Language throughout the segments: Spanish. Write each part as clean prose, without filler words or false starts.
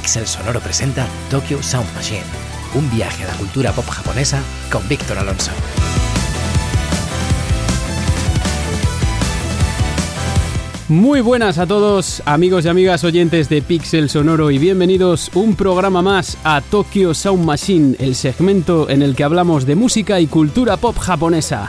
Pixel Sonoro presenta Tokyo Sound Machine, un viaje a la cultura pop japonesa con Víctor Alonso. Muy buenas a todos, amigos y amigas oyentes de Pixel Sonoro, y bienvenidos un programa más a Tokyo Sound Machine, el segmento en el que hablamos de música y cultura pop japonesa.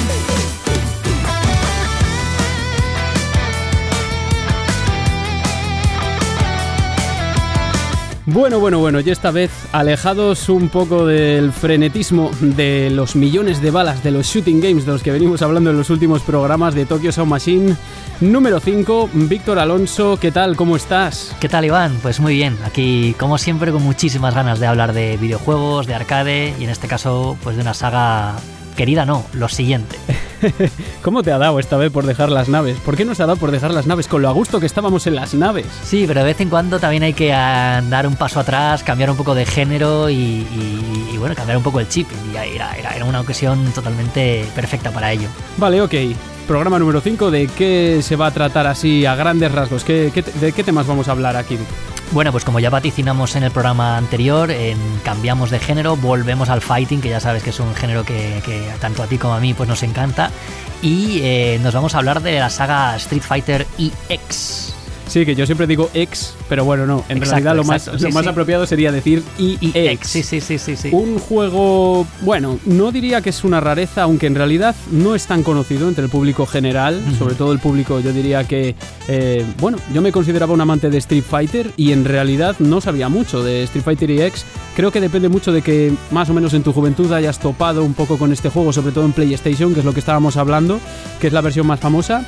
Bueno, y esta vez alejados un poco del frenetismo de los millones de balas de los shooting games de los que venimos hablando en los últimos programas de Tokyo Sound Machine, número 5, Víctor Alonso, ¿qué tal? ¿Cómo estás? ¿Qué tal, Iván? Pues muy bien, aquí como siempre con muchísimas ganas de hablar de videojuegos, de arcade y en este caso pues de una saga querida, no, lo siguiente. ¿Cómo te ha dado esta vez por dejar las naves? ¿Por qué nos ha dado por dejar las naves con lo a gusto que estábamos en las naves? Sí, pero de vez en cuando también hay que dar un paso atrás, cambiar un poco de género y bueno, cambiar un poco el chip. Y era una ocasión totalmente perfecta para ello. Vale, ok. Programa número 5, ¿de qué se va a tratar así a grandes rasgos? ¿De qué temas vamos a hablar aquí? Bueno, pues como ya vaticinamos en el programa anterior, cambiamos de género, volvemos al fighting, que ya sabes que es un género que tanto a ti como a mí pues nos encanta, y nos vamos a hablar de la saga Street Fighter EX. Sí, que yo siempre digo X, pero bueno, no, en realidad lo más apropiado sería decir EX. Sí. Un juego, bueno, no diría que es una rareza, aunque en realidad no es tan conocido entre el público general, sobre todo el público, yo diría que, yo me consideraba un amante de Street Fighter y en realidad no sabía mucho de Street Fighter EX. Creo que depende mucho de que más o menos en tu juventud hayas topado un poco con este juego, sobre todo en PlayStation, que es lo que estábamos hablando, que es la versión más famosa,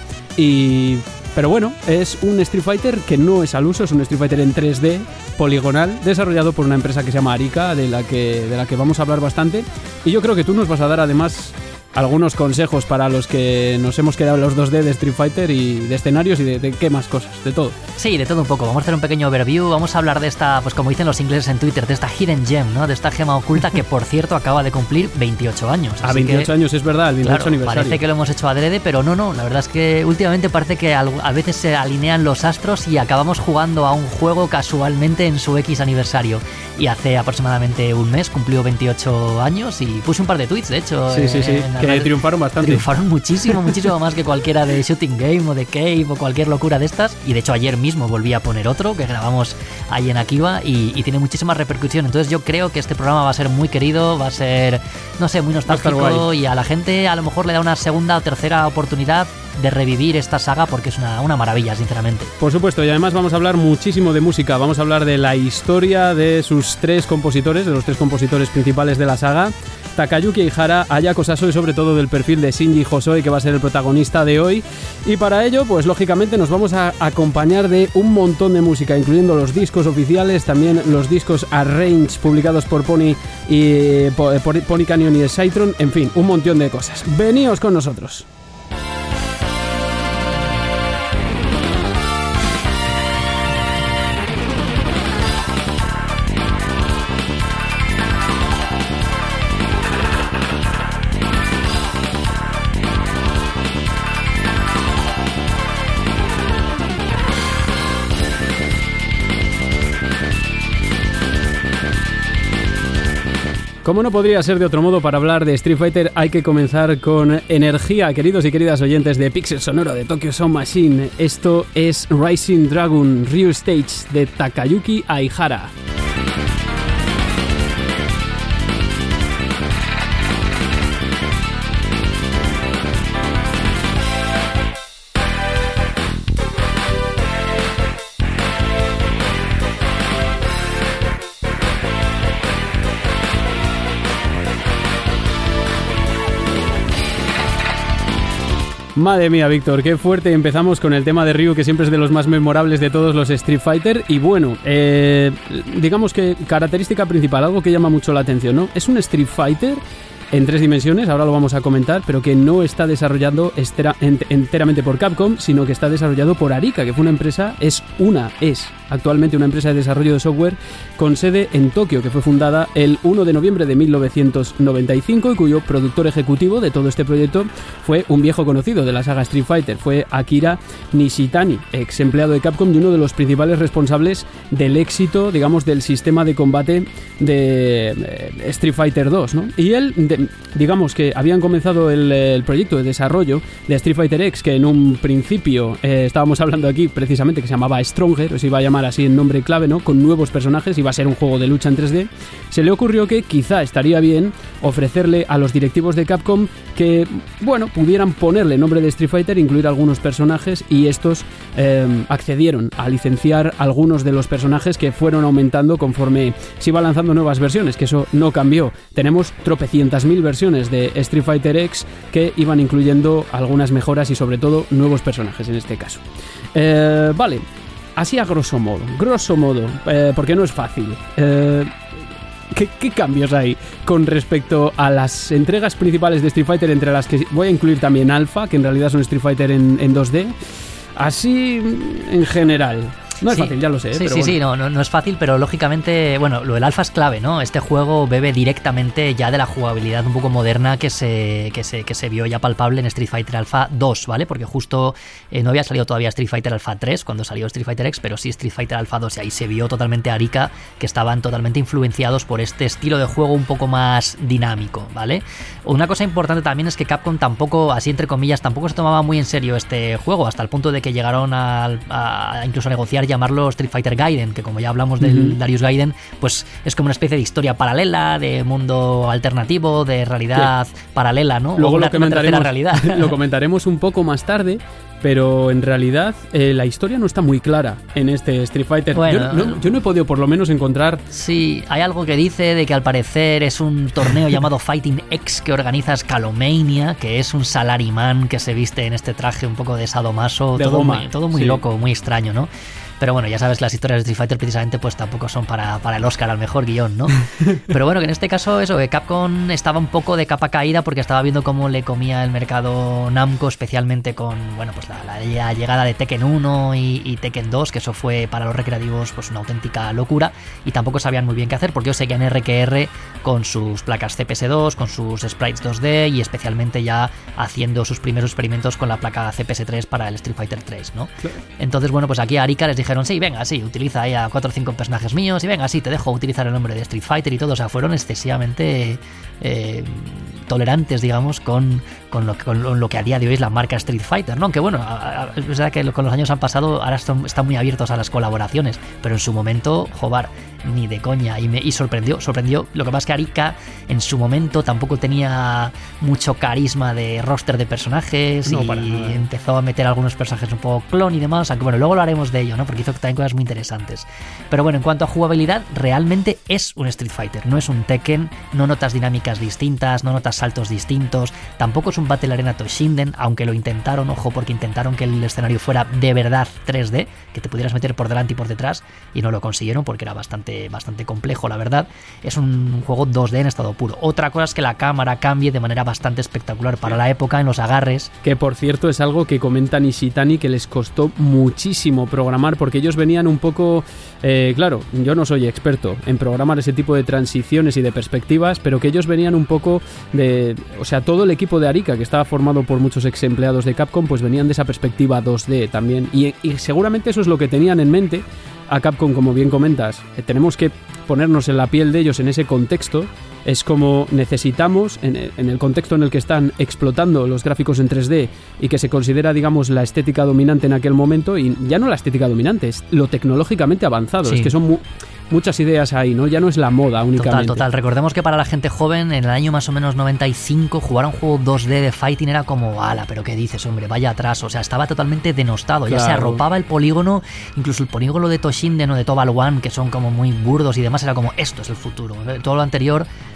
pero bueno, es un Street Fighter que no es al uso, es un Street Fighter en 3D, poligonal, desarrollado por una empresa que se llama Arika, de la que vamos a hablar bastante. Y yo creo que tú nos vas a dar además algunos consejos para los que nos hemos quedado en los 2D de Street Fighter y de escenarios y de qué más cosas, de todo. Sí, de todo un poco. Vamos a hacer un pequeño overview, vamos a hablar de esta, pues como dicen los ingleses en Twitter, de esta hidden gem, ¿no? De esta gema oculta que, por cierto, acaba de cumplir 28 años. A 28 años, es verdad, el 28 aniversario. Parece que lo hemos hecho adrede, pero no, la verdad es que últimamente parece que a veces se alinean los astros y acabamos jugando a un juego casualmente en su X aniversario. Y hace aproximadamente un mes cumplió 28 años y puse un par de tweets, de hecho. Sí, que triunfaron bastante. Triunfaron muchísimo más que cualquiera de Shooting Game o de Cave o cualquier locura de estas. Y de hecho ayer mismo volví a poner otro que grabamos ahí en Akiba y tiene muchísima repercusión. Entonces yo creo que este programa va a ser muy querido, va a ser, no sé, muy nostálgico y a la gente a lo mejor le da una segunda o tercera oportunidad de revivir esta saga porque es una maravilla, sinceramente. Por supuesto, y además vamos a hablar muchísimo de música, vamos a hablar de la historia de sus tres compositores, de los tres compositores principales de la saga, Takayuki Eihara, Ayako Sasoi, y sobre todo del perfil de Shinji Hosoe, que va a ser el protagonista de hoy. Y para ello, pues lógicamente nos vamos a acompañar de un montón de música, incluyendo los discos oficiales, también los discos Arrange publicados por Pony y Pony Canyon y Skytron, en fin, un montón de cosas. Veníos con nosotros. Como no podría ser de otro modo, para hablar de Street Fighter hay que comenzar con energía, queridos y queridas oyentes de Pixel Sonoro de Tokyo Sound Machine. Esto es Rising Dragon Ryu Stage de Takayuki Eihara. Madre mía, Víctor, qué fuerte. Empezamos con el tema de Ryu, que siempre es de los más memorables de todos los Street Fighter. Y bueno, digamos que característica principal, algo que llama mucho la atención, ¿no? Es un Street Fighter en 3 dimensiones, ahora lo vamos a comentar, pero que no está desarrollado enteramente por Capcom, sino que está desarrollado por Arika, que fue una empresa, es actualmente una empresa de desarrollo de software con sede en Tokio, que fue fundada el 1 de noviembre de 1995 y cuyo productor ejecutivo de todo este proyecto fue un viejo conocido de la saga Street Fighter, fue Akira Nishitani, ex empleado de Capcom y uno de los principales responsables del éxito, digamos, del sistema de combate de Street Fighter 2, ¿no? Y él, digamos que habían comenzado el proyecto de desarrollo de Street Fighter X, que en un principio estábamos hablando aquí precisamente que se llamaba Stronger, o se iba a llamar así en nombre clave, ¿no? Con nuevos personajes, iba a ser un juego de lucha en 3D. Se le ocurrió que quizá estaría bien ofrecerle a los directivos de Capcom que, bueno, pudieran ponerle nombre de Street Fighter, incluir algunos personajes, y estos accedieron a licenciar algunos de los personajes que fueron aumentando conforme se iba lanzando nuevas versiones, que eso no cambió. Tenemos tropecientas mil versiones de Street Fighter X que iban incluyendo algunas mejoras y sobre todo nuevos personajes en este caso. Vale, así a grosso modo, porque no es fácil. ¿Qué cambios hay con respecto a las entregas principales de Street Fighter, entre las que voy a incluir también Alpha, que en realidad son Street Fighter en 2D? Así en general. No es fácil, ya lo sé. Sí, pero sí, bueno. sí, no es fácil, pero lógicamente, bueno, lo del alfa es clave, ¿no? Este juego bebe directamente ya de la jugabilidad un poco moderna que se vio ya palpable en Street Fighter Alpha 2, ¿vale? Porque justo no había salido todavía Street Fighter Alpha 3 cuando salió Street Fighter X, pero sí Street Fighter Alpha 2, y ahí se vio totalmente a Arika que estaban totalmente influenciados por este estilo de juego un poco más dinámico, ¿vale? Una cosa importante también es que Capcom tampoco, así entre comillas, tampoco se tomaba muy en serio este juego, hasta el punto de que llegaron a incluso a negociar llamarlo Street Fighter Gaiden, que como ya hablamos del Darius Gaiden, pues es como una especie de historia paralela, de mundo alternativo, de realidad paralela, ¿no? Luego una tercera realidad. Lo comentaremos un poco más tarde, pero en realidad la historia no está muy clara en este Street Fighter. Bueno, yo no he podido por lo menos encontrar... Sí, hay algo que dice de que al parecer es un torneo llamado Fighting X que organiza Scalomania, que es un salaryman que se viste en este traje un poco de sadomaso, todo muy loco, muy extraño, ¿no? Pero bueno, ya sabes que las historias de Street Fighter precisamente pues tampoco son para el Oscar al mejor guión, ¿no? Pero bueno, que en este caso eso, Capcom estaba un poco de capa caída porque estaba viendo cómo le comía el mercado Namco, especialmente con, bueno, pues la llegada de Tekken 1 y Tekken 2, que eso fue para los recreativos pues una auténtica locura, y tampoco sabían muy bien qué hacer porque ellos seguían RQR con sus placas CPS2, con sus sprites 2D y especialmente ya haciendo sus primeros experimentos con la placa CPS3 para el Street Fighter 3, ¿no? Claro. Entonces, bueno, pues aquí a Arika les dijeron, sí, venga, sí, utiliza ahí a 4 o 5 personajes míos y venga, sí, te dejo utilizar el nombre de Street Fighter y todo. O sea, fueron excesivamente tolerantes, digamos, con lo que a día de hoy es la marca Street Fighter, ¿no? Aunque bueno, es verdad que con los años han pasado, ahora están muy abiertos a las colaboraciones, pero en su momento, joder, ni de coña, y sorprendió. Lo que pasa es que Arika en su momento tampoco tenía mucho carisma de roster de personajes, y empezó a meter algunos personajes un poco clon y demás, aunque bueno, luego lo haremos de ello, ¿no? Porque hizo también cosas muy interesantes. Pero bueno, en cuanto a jugabilidad, realmente es un Street Fighter, no es un Tekken, no notas dinámicas distintas, no notas saltos distintos, tampoco es un Battle Arena Toshinden, aunque lo intentaron, ojo, porque intentaron que el escenario fuera de verdad 3D, que te pudieras meter por delante y por detrás, y no lo consiguieron porque era bastante complejo, la verdad. Es un juego 2D en estado puro. Otra cosa es que la cámara cambie de manera bastante espectacular para la época en los agarres. Que por cierto es algo que comenta Nishitani que les costó muchísimo programar, porque ellos venían un poco... claro, yo no soy experto en programar ese tipo de transiciones y de perspectivas, pero que ellos venían un poco de... O sea, todo el equipo de Arika, que estaba formado por muchos ex empleados de Capcom, pues venían de esa perspectiva 2D también. Y seguramente eso es lo que tenían en mente a Capcom, como bien comentas. Tenemos que ponernos en la piel de ellos en ese contexto. Es como necesitamos, en el contexto en el que están explotando los gráficos en 3D y que se considera, digamos, la estética dominante en aquel momento, y ya no la estética dominante, es lo tecnológicamente avanzado. Sí. Es que son muchas ideas ahí, ¿no? Ya no es la moda únicamente. Total. Recordemos que para la gente joven, en el año más o menos 95, jugar a un juego 2D de fighting era como, ala, pero ¿qué dices, hombre? Vaya atrás. O sea, estaba totalmente denostado. Claro. Ya se arropaba el polígono, incluso el polígono de Toshinden o de Tobal One, que son como muy burdos y demás, era como, esto es el futuro. Todo lo anterior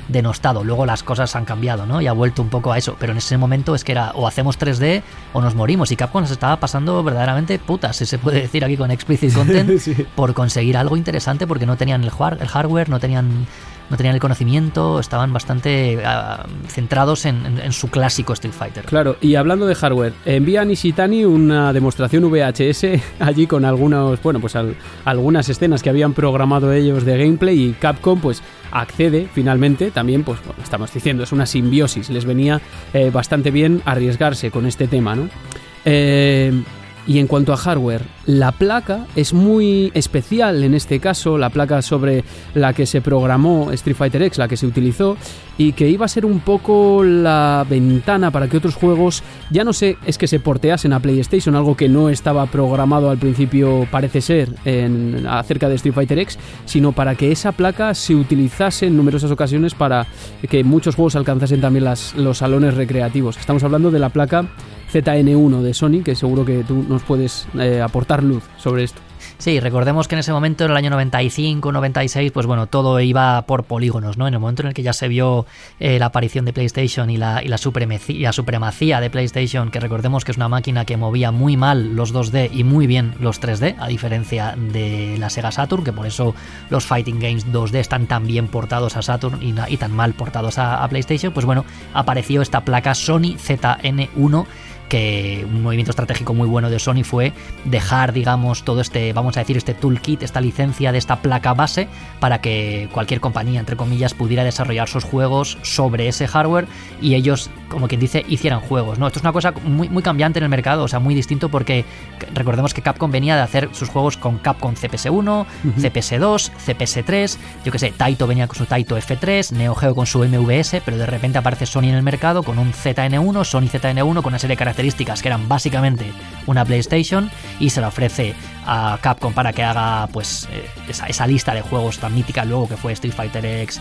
denostado. Luego las cosas han cambiado, ¿no? Y ha vuelto un poco a eso, pero en ese momento es que era o hacemos 3D o nos morimos, y Capcom se estaba pasando verdaderamente putas, si se puede decir aquí con explicit content, sí, por conseguir algo interesante, porque no tenían el hardware, no tenían el conocimiento, estaban bastante centrados en su clásico Street Fighter. Claro, y hablando de hardware, envía a Nishitani una demostración VHS allí con algunas escenas que habían programado ellos de gameplay, y Capcom pues accede finalmente. También pues bueno, estamos diciendo, es una simbiosis, les venía bastante bien arriesgarse con este tema, ¿no? Y en cuanto a hardware, la placa es muy especial en este caso, la placa sobre la que se programó Street Fighter X, la que se utilizó, y que iba a ser un poco la ventana para que otros juegos, ya no sé, es que se porteasen a PlayStation, algo que no estaba programado al principio, parece ser, acerca de Street Fighter X, sino para que esa placa se utilizase en numerosas ocasiones para que muchos juegos alcanzasen también los salones recreativos. Estamos hablando de la placa ZN1 de Sony, que seguro que tú nos puedes aportar luz sobre esto. Sí, recordemos que en ese momento, en el año 95, 96, pues bueno, todo iba por polígonos, ¿no? En el momento en el que ya se vio la aparición de PlayStation y la supremacía de PlayStation, que recordemos que es una máquina que movía muy mal los 2D y muy bien los 3D, a diferencia de la Sega Saturn, que por eso los fighting games 2D están tan bien portados a Saturn y tan mal portados a PlayStation. Pues bueno, apareció esta placa Sony ZN1, que un movimiento estratégico muy bueno de Sony fue dejar, digamos, todo este, vamos a decir, este toolkit, esta licencia de esta placa base, para que cualquier compañía, entre comillas, pudiera desarrollar sus juegos sobre ese hardware, y ellos, como quien dice, hicieran juegos, ¿no? Esto es una cosa muy, muy cambiante en el mercado, o sea, muy distinto, porque recordemos que Capcom venía de hacer sus juegos con Capcom CPS-1, CPS-2, CPS-3, yo que sé, Taito venía con su Taito F3, Neo Geo con su MVS, pero de repente aparece Sony en el mercado con un ZN1, Sony ZN1, con una serie de características que eran básicamente una PlayStation, y se la ofrece a Capcom para que haga pues esa lista de juegos tan mítica luego que fue Street Fighter X,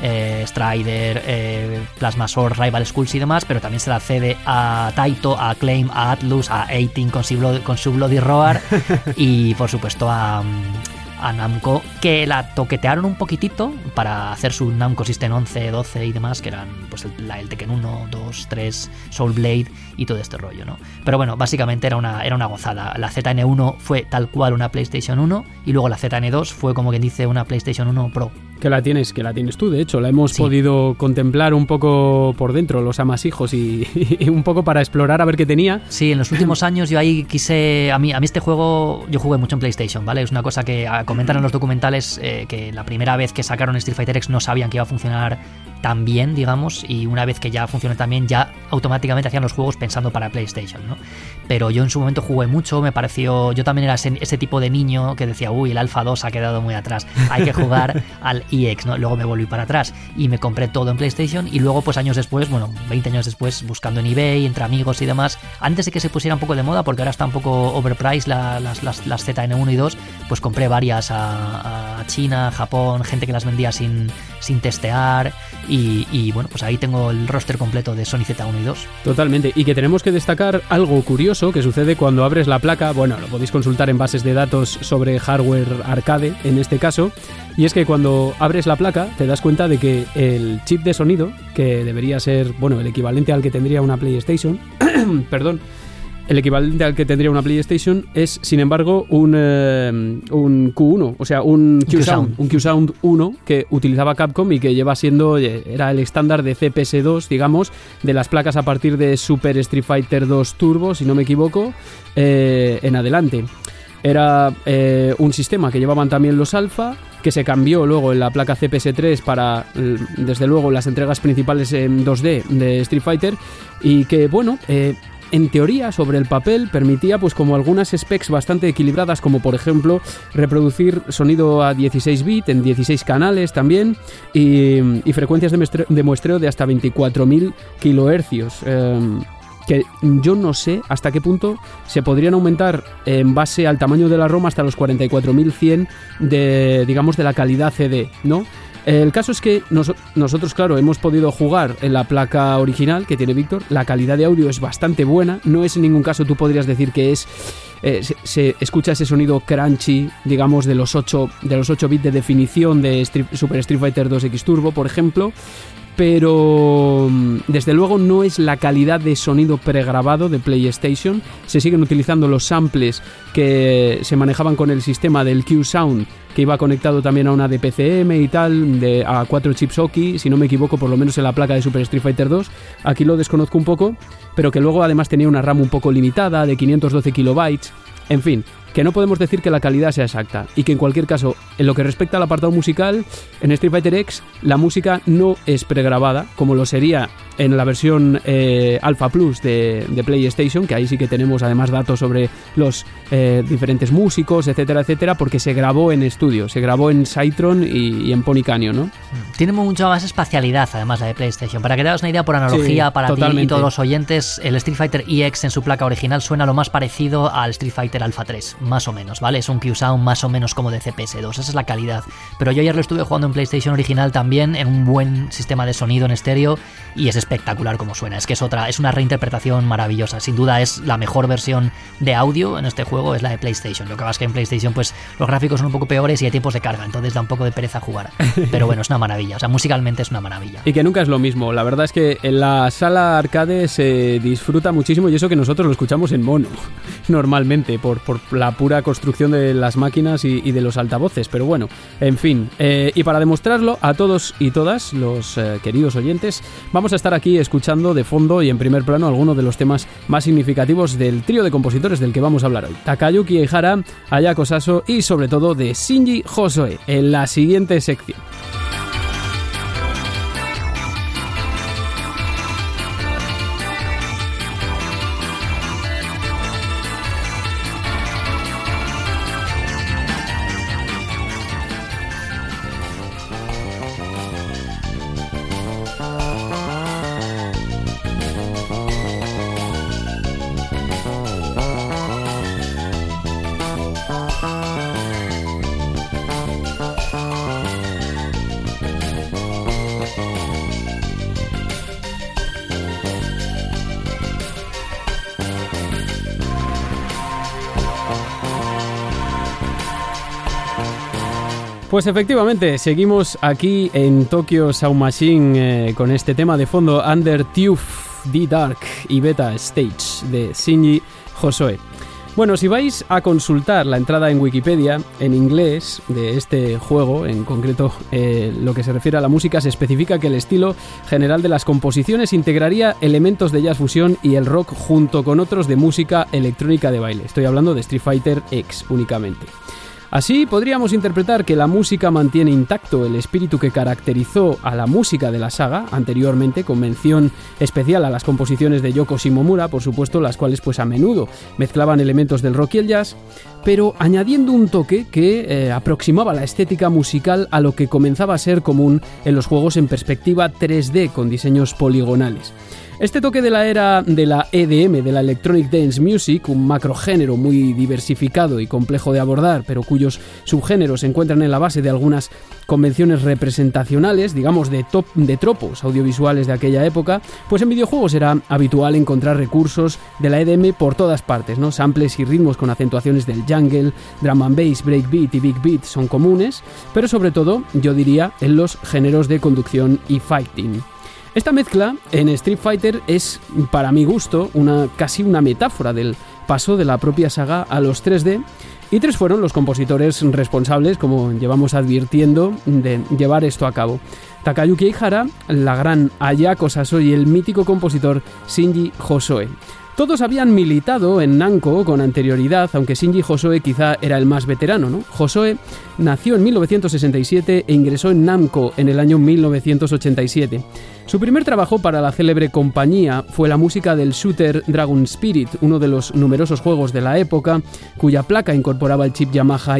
Strider, Plasma Sword, Rival Schools y demás, pero también se la cede a Taito, a Acclaim, a Atlus, a 18 con su Bloody Roar y por supuesto a Namco, que la toquetearon un poquitito para hacer su Namco System 11, 12 y demás, que eran pues el Tekken 1, 2, 3, Soul Blade y todo este rollo, ¿no? Pero bueno, básicamente era una gozada. La ZN1 fue tal cual una PlayStation 1, y luego la ZN2 fue, como quien dice, una PlayStation 1 Pro. Que la tienes tú, de hecho, la hemos podido contemplar un poco por dentro, los amasijos, y un poco para explorar a ver qué tenía. Sí, en los últimos años yo ahí quise, a mí este juego, yo jugué mucho en PlayStation, ¿vale? Es una cosa que comentan en los documentales, que la primera vez que sacaron Street Fighter X no sabían que iba a funcionar tan bien, digamos, y una vez que ya funcionó tan bien, ya automáticamente hacían los juegos pensando para PlayStation, ¿no? Pero yo en su momento jugué mucho, me pareció, yo también era ese tipo de niño que decía, uy, el Alpha 2 ha quedado muy atrás, hay que jugar al EX, ¿no? Luego me volví para atrás y me compré todo en PlayStation, y luego pues años después, bueno, 20 años después, buscando en eBay, entre amigos y demás, antes de que se pusiera un poco de moda, porque ahora está un poco overpriced las ZN1 y 2, pues compré varias a China, Japón, gente que las vendía sin testear, y bueno, pues ahí tengo el roster completo de Sony Z1 y 2. Totalmente, y que tenemos que destacar algo curioso que sucede cuando abres la placa. Bueno, lo podéis consultar en bases de datos sobre hardware arcade, en este caso, y es que cuando abres la placa te das cuenta de que el chip de sonido, que debería ser, bueno, el equivalente al que tendría una PlayStation, perdón, el equivalente al que tendría una PlayStation, es, sin embargo, un Q1, o sea, un Q-Sound 1 que utilizaba Capcom y que lleva siendo, era el estándar de CPS2, digamos, de las placas a partir de Super Street Fighter 2 Turbo, si no me equivoco, en adelante. Era un sistema que llevaban también los Alpha, que se cambió luego en la placa CPS3 para, desde luego, las entregas principales en 2D de Street Fighter, y que, bueno, en teoría, sobre el papel, permitía pues como algunas specs bastante equilibradas, como por ejemplo reproducir sonido a 16 bits en 16 canales también, y frecuencias de muestreo de hasta 24.000 kilohercios, que yo no sé hasta qué punto se podrían aumentar en base al tamaño de la ROM hasta los 44.100 de, digamos, de la calidad CD, ¿no? El caso es que nosotros, claro, hemos podido jugar en la placa original que tiene Víctor. La calidad de audio es bastante buena. No es en ningún caso, tú podrías decir que es se escucha ese sonido crunchy, digamos, de los 8 bits de definición de Super Street Fighter 2 X Turbo, por ejemplo. Pero desde luego no es la calidad de sonido pregrabado de PlayStation. Se siguen utilizando los samples que se manejaban con el sistema del Q-Sound, que iba conectado también a una de PCM y tal, a 4 chips Oki, si no me equivoco, por lo menos en la placa de Super Street Fighter 2. Aquí lo desconozco un poco, pero que luego además tenía una RAM un poco limitada, de 512 kilobytes. En fin, que no podemos decir que la calidad sea exacta, y que en cualquier caso, en lo que respecta al apartado musical, en Street Fighter X la música no es pregrabada, como lo sería en la versión Alpha Plus de PlayStation, que ahí sí que tenemos además datos sobre los diferentes músicos, etcétera, etcétera, porque se grabó en estudio, se grabó en Cytron y en Pony Canyon, ¿no? Tiene mucha más espacialidad, además, la de PlayStation. Para que te hagas una idea, por analogía, sí, para totalmente. Ti y todos los oyentes, el Street Fighter EX en su placa original suena lo más parecido al Street Fighter Alpha 3, más o menos, ¿vale? Es un Q-Sound más o menos como de CPS2, esa es la calidad. Pero yo ayer lo estuve jugando en PlayStation original también, en un buen sistema de sonido en estéreo, y es espectacular como suena. Es que es una reinterpretación maravillosa. Sin duda es la mejor versión de audio en este juego, es la de PlayStation. Lo que pasa es que en PlayStation pues los gráficos son un poco peores y hay tiempos de carga, entonces da un poco de pereza jugar. Pero bueno, es una maravilla, o sea, musicalmente es una maravilla. Y que nunca es lo mismo. La verdad es que en la sala arcade se disfruta muchísimo, y eso que nosotros lo escuchamos en mono normalmente, por la pura construcción de las máquinas y de los altavoces. Pero bueno, en fin, y para demostrarlo a todos y todas los queridos oyentes, vamos a estar aquí escuchando de fondo y en primer plano algunos de los temas más significativos del trío de compositores del que vamos a hablar hoy: Takayuki Eihara, Ayako Saso y sobre todo de Shinji Hosoe, en la siguiente sección. Pues efectivamente, seguimos aquí en Tokyo Sound Machine con este tema de fondo, Under Tube The Dark y Beta Stage, de Shinji Hosoe. Bueno, si vais a consultar la entrada en Wikipedia en inglés de este juego, en concreto lo que se refiere a la música, se especifica que el estilo general de las composiciones integraría elementos de jazz fusión y el rock junto con otros de música electrónica de baile. Estoy hablando de Street Fighter X únicamente. Así podríamos interpretar que la música mantiene intacto el espíritu que caracterizó a la música de la saga anteriormente, con mención especial a las composiciones de Yoko Shimomura, por supuesto, las cuales pues a menudo mezclaban elementos del rock y el jazz, pero añadiendo un toque que aproximaba la estética musical a lo que comenzaba a ser común en los juegos en perspectiva 3D con diseños poligonales. Este toque de la era de la EDM, de la Electronic Dance Music, un macrogénero muy diversificado y complejo de abordar, pero cuyos subgéneros se encuentran en la base de algunas convenciones representacionales, digamos de tropos audiovisuales de aquella época, pues en videojuegos era habitual encontrar recursos de la EDM por todas partes, ¿no? Samples y ritmos con acentuaciones del jungle, drum and bass, breakbeat y big beat son comunes, pero sobre todo, yo diría, en los géneros de conducción y fighting. Esta mezcla en Street Fighter es, para mi gusto, casi una metáfora del paso de la propia saga a los 3D, y tres fueron los compositores responsables, como llevamos advirtiendo, de llevar esto a cabo: Takayuki Eihara, la gran Ayako Saso y el mítico compositor Shinji Hosoe. Todos habían militado en Namco con anterioridad, aunque Shinji Hosoe quizá era el más veterano, ¿no? Hosoe nació en 1967 e ingresó en Namco en el año 1987. Su primer trabajo para la célebre compañía fue la música del shooter Dragon Spirit, uno de los numerosos juegos de la época, cuya placa incorporaba el chip Yamaha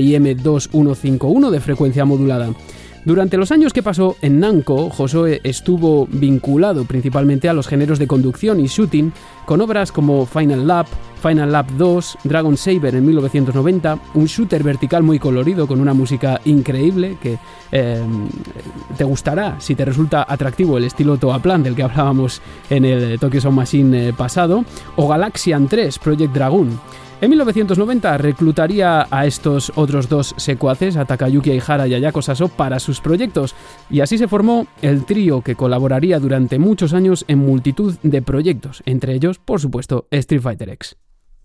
IM2151 de frecuencia modulada. Durante los años que pasó en Namco, Hosoe estuvo vinculado principalmente a los géneros de conducción y shooting, con obras como Final Lap 2, Dragon Saber en 1990, un shooter vertical muy colorido con una música increíble que te gustará si te resulta atractivo el estilo Toa Plan del que hablábamos en el Tokyo Sound Machine pasado, o Galaxian 3, Project Dragoon. En 1990 reclutaría a estos otros dos secuaces, a Takayuki Aihara y a Ayako Saso, para sus proyectos, y así se formó el trío que colaboraría durante muchos años en multitud de proyectos, entre ellos, por supuesto, Street Fighter X.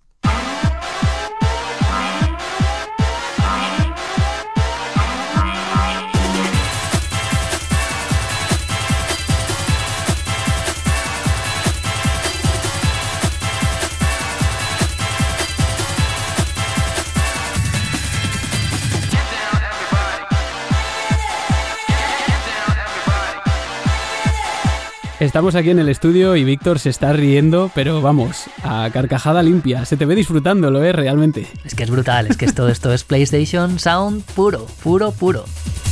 Estamos aquí en el estudio y Víctor se está riendo, pero vamos, a carcajada limpia. Se te ve disfrutándolo, realmente. Es que es brutal, es que todo esto es PlayStation Sound puro, puro, puro.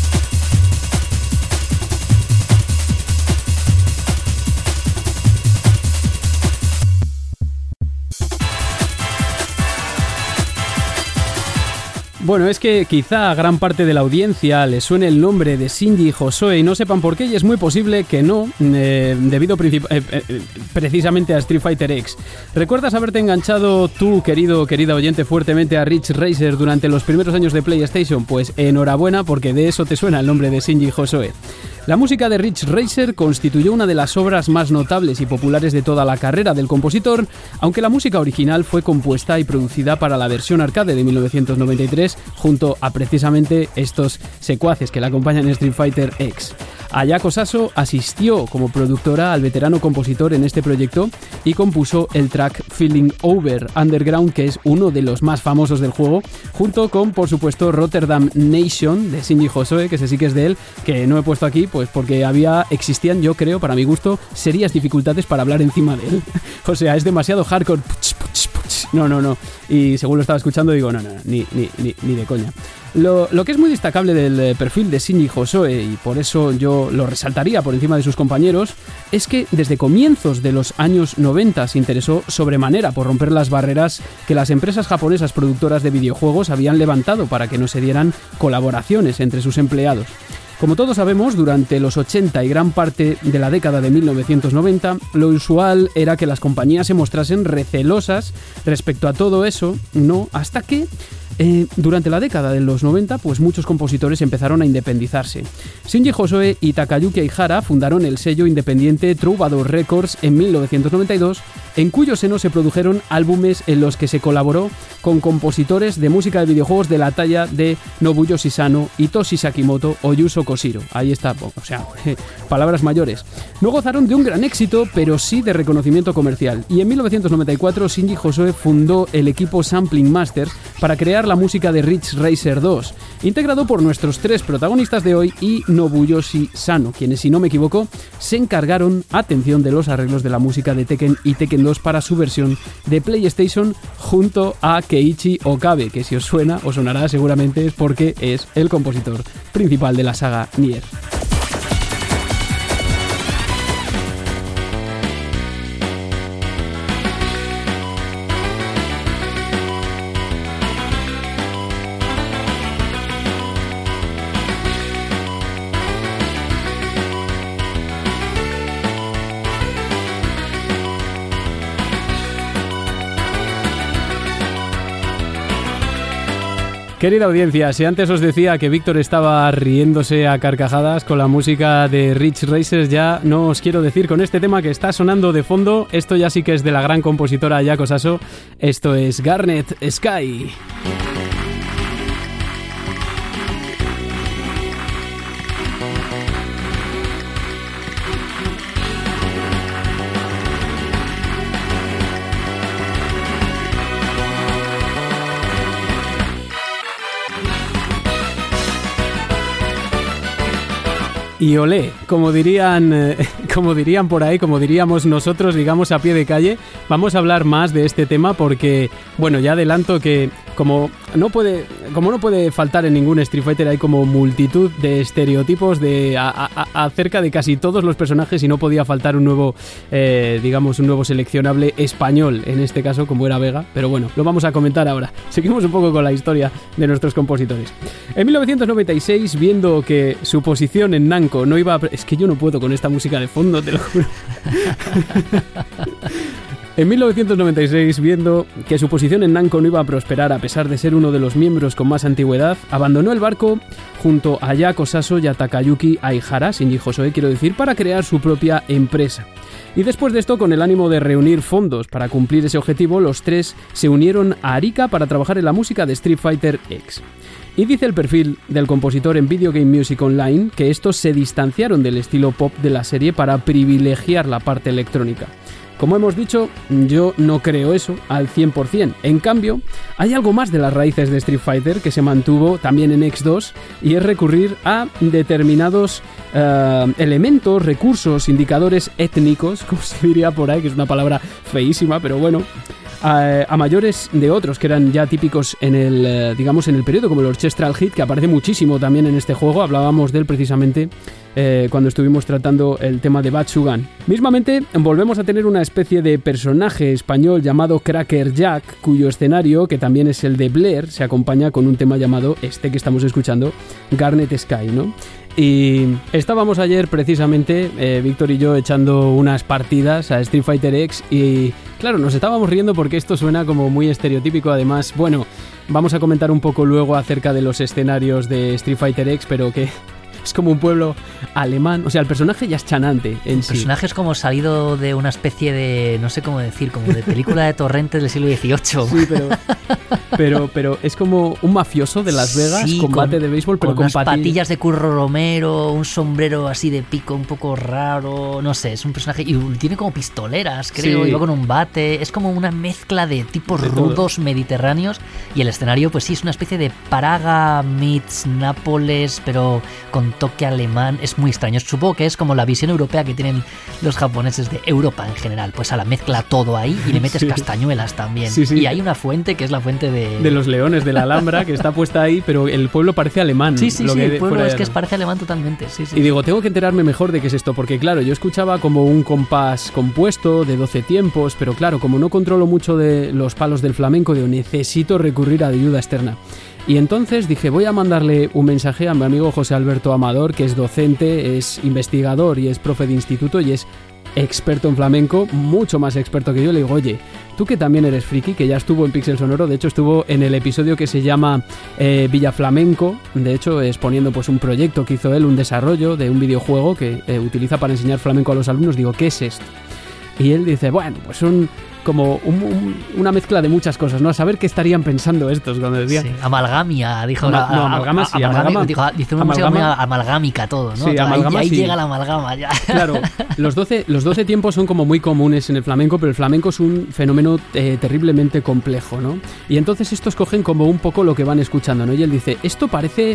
Bueno, es que quizá a gran parte de la audiencia le suene el nombre de Shinji Hosoe y no sepan por qué, y es muy posible que no, debido precisamente a Street Fighter X. ¿Recuerdas haberte enganchado tú, querida oyente, fuertemente a Ridge Racer durante los primeros años de PlayStation? Pues enhorabuena, porque de eso te suena el nombre de Shinji Hosoe. La música de Ridge Racer constituyó una de las obras más notables y populares de toda la carrera del compositor, aunque la música original fue compuesta y producida para la versión arcade de 1993, junto a precisamente estos secuaces que la acompañan en Street Fighter X. Ayako Saso asistió como productora al veterano compositor en este proyecto y compuso el track Feeling Over Underground, que es uno de los más famosos del juego, junto con, por supuesto, Rotterdam Nation de Shinji Hosoe, que ese sí que es de él, que no he puesto aquí pues porque existían, yo creo, para mi gusto, serias dificultades para hablar encima de él. O sea, es demasiado hardcore. No. Y según lo estaba escuchando digo, no, ni de coña. Lo que es muy destacable del perfil de Shinji Hosoe, y por eso yo lo resaltaría por encima de sus compañeros, es que desde comienzos de los años 90 se interesó sobremanera por romper las barreras que las empresas japonesas productoras de videojuegos habían levantado para que no se dieran colaboraciones entre sus empleados. Como todos sabemos, durante los 80 y gran parte de la década de 1990, lo usual era que las compañías se mostrasen recelosas respecto a todo eso, ¿no? Hasta que durante la década de los 90, pues muchos compositores empezaron a independizarse. Shinji Hosoe y Takayuki Aihara fundaron el sello independiente Troubadour Records en 1992, en cuyo seno se produjeron álbumes en los que se colaboró con compositores de música de videojuegos de la talla de Nobuyoshi Sano, Hitoshi Sakimoto o Yuzo Koshiro. Ahí está, o sea, palabras mayores. No gozaron de un gran éxito, pero sí de reconocimiento comercial. Y en 1994 Shinji Hosoe fundó el equipo Sampling Masters para crear la música de Ridge Racer 2, integrado por nuestros tres protagonistas de hoy y Nobuyoshi Sano, quienes, si no me equivoco, se encargaron, atención, de los arreglos de la música de Tekken y Tekken 2 para su versión de PlayStation, junto a Keiichi Okabe, que si os suena, os sonará seguramente, es porque es el compositor principal de la saga Nier. Querida audiencia, si antes os decía que Víctor estaba riéndose a carcajadas con la música de Ridge Racer, ya no os quiero decir con este tema que está sonando de fondo. Esto ya sí que es de la gran compositora Ayako Saso. Esto es Garnet Sky. Y olé, como dirían por ahí, como diríamos nosotros, digamos a pie de calle, vamos a hablar más de este tema porque, bueno, ya adelanto que como no puede faltar en ningún Street Fighter, hay como multitud de estereotipos acerca de casi todos los personajes y no podía faltar un nuevo seleccionable español, en este caso como era Vega, pero bueno, lo vamos a comentar ahora. Seguimos un poco con la historia de nuestros compositores. En 1996, viendo que su posición en Namco no iba a... Es que yo no puedo con esta música de fondo, te lo juro. En 1996, viendo que su posición en Namco no iba a prosperar a pesar de ser uno de los miembros con más antigüedad, abandonó el barco junto a Yako Saso y a Takayuki Aihara, Shinji Hosoe quiero decir, para crear su propia empresa. Y después de esto, con el ánimo de reunir fondos para cumplir ese objetivo, los tres se unieron a Arika para trabajar en la música de Street Fighter X. Y dice el perfil del compositor en Video Game Music Online que estos se distanciaron del estilo pop de la serie para privilegiar la parte electrónica. Como hemos dicho, yo no creo eso al 100%. En cambio, hay algo más de las raíces de Street Fighter que se mantuvo también en X2 y es recurrir a determinados elementos, recursos, indicadores étnicos, como se diría por ahí, que es una palabra feísima, pero bueno, a mayores de otros que eran ya típicos en el, digamos, en el periodo, como el Orchestral Hit, que aparece muchísimo también en este juego. Hablábamos de él precisamente cuando estuvimos tratando el tema de Batsugan. Mismamente, volvemos a tener una especie de personaje español llamado Cracker Jack, cuyo escenario, que también es el de Blair, se acompaña con un tema llamado este que estamos escuchando, Garnet Sky, ¿no? Y estábamos ayer precisamente, Víctor y yo, echando unas partidas a Street Fighter X y claro, nos estábamos riendo porque esto suena como muy estereotípico. Además, bueno, vamos a comentar un poco luego acerca de los escenarios de Street Fighter X, pero que es como un pueblo alemán. O sea, el personaje ya es chanante en sí. El personaje es como salido de una especie de, no sé cómo decir, como de película de torrentes del siglo XVIII. Sí, pero es como un mafioso de Las Vegas, sí, combate de béisbol, pero con unas patillas de Curro Romero, un sombrero así de pico un poco raro, no sé, es un personaje, y tiene como pistoleras, creo, sí, y va con un bate, es como una mezcla de tipos de rudos todo. Mediterráneos, y el escenario, pues sí, es una especie de Praga meets Nápoles, pero con toque alemán, es muy extraño. Supongo que es como la visión europea que tienen los japoneses de Europa en general, pues a la mezcla todo ahí y le metes castañuelas también. Sí, sí. Y hay una fuente que es la fuente de los leones de la Alhambra que está puesta ahí, pero el pueblo parece alemán. Sí, el pueblo es que parece alemán totalmente. Sí. Y digo, tengo que enterarme mejor de qué es esto, porque claro, yo escuchaba como un compás compuesto de 12 tiempos, pero claro, como no controlo mucho de los palos del flamenco, digo, necesito recurrir a ayuda externa. Y entonces dije, voy a mandarle un mensaje a mi amigo José Alberto Amador, que es docente, es investigador y es profe de instituto y es experto en flamenco, mucho más experto que yo. Le digo, oye, tú que también eres friki, que ya estuvo en Pixel Sonoro, de hecho estuvo en el episodio que se llama Villa Flamenco, de hecho exponiendo pues un proyecto que hizo él, un desarrollo de un videojuego que utiliza para enseñar flamenco a los alumnos. Digo, ¿qué es esto? Y él dice, bueno, pues como una mezcla de muchas cosas, ¿no? A saber qué estarían pensando estos cuando decían... Sí, amalgamia, dijo. Amalgama sí, amalgama. Dice una música muy amalgámica todo, ¿no? Sí, amalgama, ahí sí. Llega la amalgama ya. Claro, los 12 tiempos son como muy comunes en el flamenco, pero el flamenco es un fenómeno terriblemente complejo, ¿no? Y entonces estos cogen como un poco lo que van escuchando, ¿no? Y él dice, esto parece...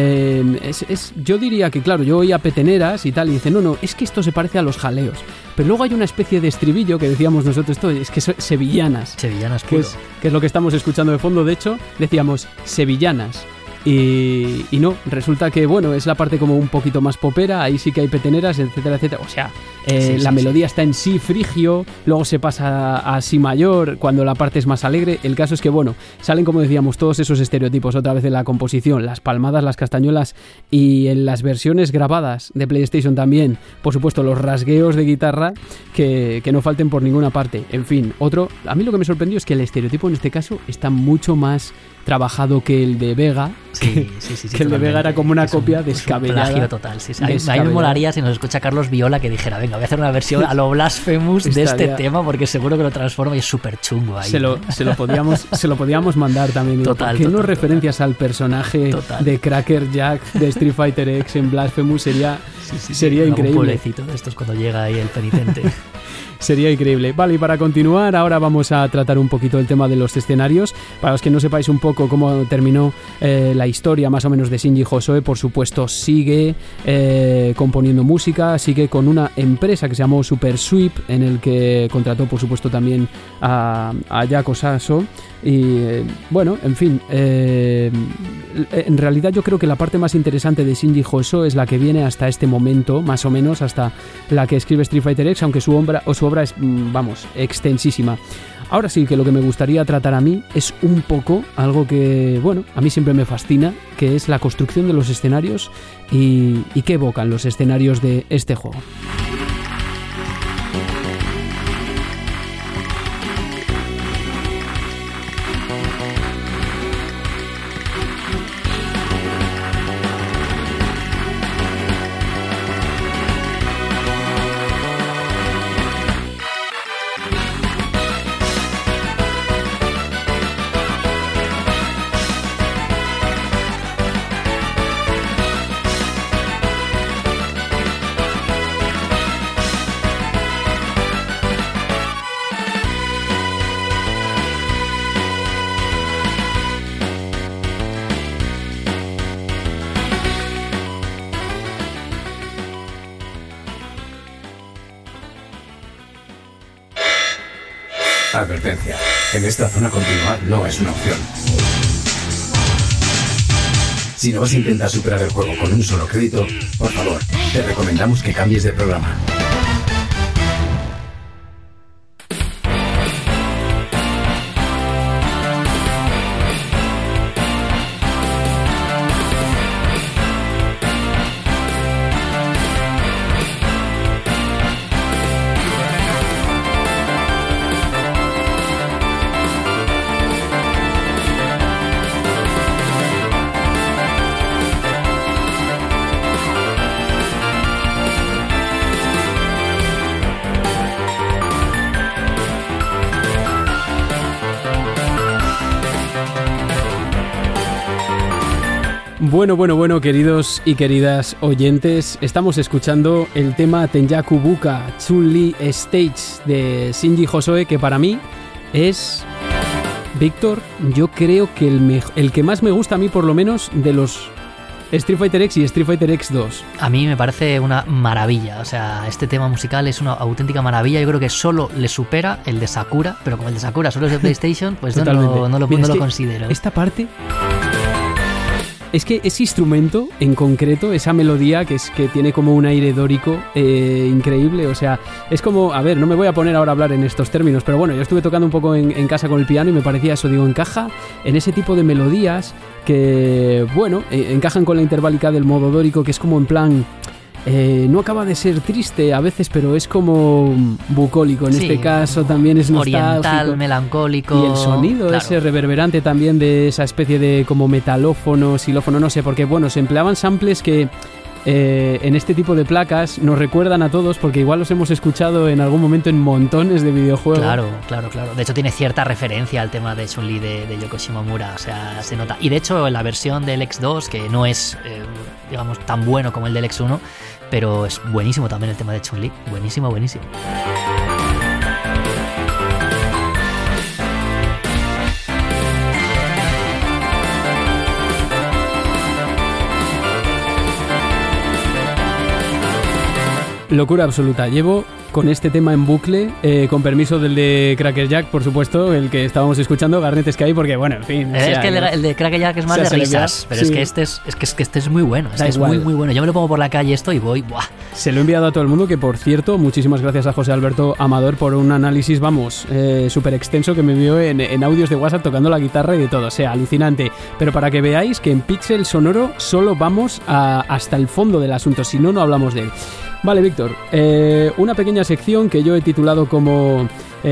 yo diría que, claro, yo oía peteneras y tal, y dice, no, es que esto se parece a los jaleos. Pero luego hay una especie de estribillo que decíamos nosotros, esto es que sevillanas. Sevillanas, puro. Que es lo que estamos escuchando de fondo. De hecho, decíamos sevillanas. Y no, resulta que, bueno, es la parte como un poquito más popera, ahí sí que hay peteneras, etcétera, etcétera. O sea, la melodía está en si frigio, luego se pasa a si mayor cuando la parte es más alegre. El caso es que, bueno, salen, como decíamos, todos esos estereotipos otra vez en la composición, las palmadas, las castañuelas, y en las versiones grabadas de PlayStation también, por supuesto, los rasgueos de guitarra que no falten por ninguna parte. En fin, a mí lo que me sorprendió es que el estereotipo en este caso está mucho más trabajado que el de Vega. Que el de Vega era como una copia descabellada. Un plagio total, sí. A mí me molaría si nos escucha Carlos Viola que dijera, venga, voy a hacer una versión a lo Blasphemous de este tema, porque seguro que lo transforma y es súper chungo ahí. Se lo podíamos mandar también. Total, ¿por qué no referencias al personaje de Cracker Jack de Street Fighter X en Blasphemous? Sería increíble. Un pueblecito de estos cuando llega ahí el penitente. Sería increíble. Vale, y para continuar, ahora vamos a tratar un poquito el tema de los escenarios. Para los que no sepáis un poco cómo terminó la historia más o menos de Shinji Hosoe, por supuesto sigue componiendo música, sigue con una empresa que se llamó Super Sweep, en el que contrató por supuesto también a Yako Saso. Y bueno, en fin, en realidad yo creo que la parte más interesante de Shinji Hosoe es la que viene hasta este momento, más o menos hasta la que escribe Street Fighter X, aunque su obra es, vamos, extensísima. Ahora sí que lo que me gustaría tratar a mí es un poco algo que, bueno, a mí siempre me fascina, que es la construcción de los escenarios y qué evocan los escenarios de este juego. Advertencia. En esta zona continuar no es una opción. Si no vas a intentar superar el juego con un solo crédito, por favor, te recomendamos que cambies de programa. Bueno, queridos y queridas oyentes, estamos escuchando el tema Tenyaku Buka Chun-Li Stage de Shinji Hosoe, que para mí es, Víctor, yo creo que el que más me gusta a mí, por lo menos, de los Street Fighter X y Street Fighter X2. A mí me parece una maravilla, o sea, este tema musical es una auténtica maravilla. Yo creo que solo le supera el de Sakura, pero como el de Sakura solo es de PlayStation, pues no lo considero. Esta parte... Es que ese instrumento en concreto, esa melodía que tiene como un aire dórico increíble, o sea, es como, a ver, no me voy a poner ahora a hablar en estos términos, pero bueno, yo estuve tocando un poco en casa con el piano y me parecía eso, digo, encaja en ese tipo de melodías que, bueno, encajan con la interválica del modo dórico, que es como en plan... no acaba de ser triste a veces, pero es como bucólico. En este caso también es nostálgico. Oriental, melancólico. Y el sonido, claro, ese reverberante también de esa especie de como metalófono, xilófono, no sé, porque bueno, se empleaban samples que en este tipo de placas nos recuerdan a todos, porque igual los hemos escuchado en algún momento en montones de videojuegos. Claro. De hecho tiene cierta referencia al tema de Chun-Li de Yoko Shimomura, o sea, se nota. Y de hecho en la versión del X2, que no es, digamos, tan bueno como el del X1, pero es buenísimo también el tema de Chun-Li, buenísimo. Locura absoluta. Llevo con este tema en bucle, con permiso del de Cracker Jack, por supuesto, el que estábamos escuchando, Garnet Sky, porque bueno, en fin. Es que el de Cracker Jack es más de risas, pero sí. es que este es muy bueno, es muy bueno. Yo me lo pongo por la calle esto y voy, ¡buah! Se lo he enviado a todo el mundo, que por cierto, muchísimas gracias a José Alberto Amador por un análisis, vamos, súper extenso que me envió en audios de WhatsApp tocando la guitarra y de todo, o sea, alucinante. Pero para que veáis que en Pixel Sonoro solo vamos hasta el fondo del asunto, si no, no hablamos de él. Vale, Víctor, una pequeña sección que yo he titulado como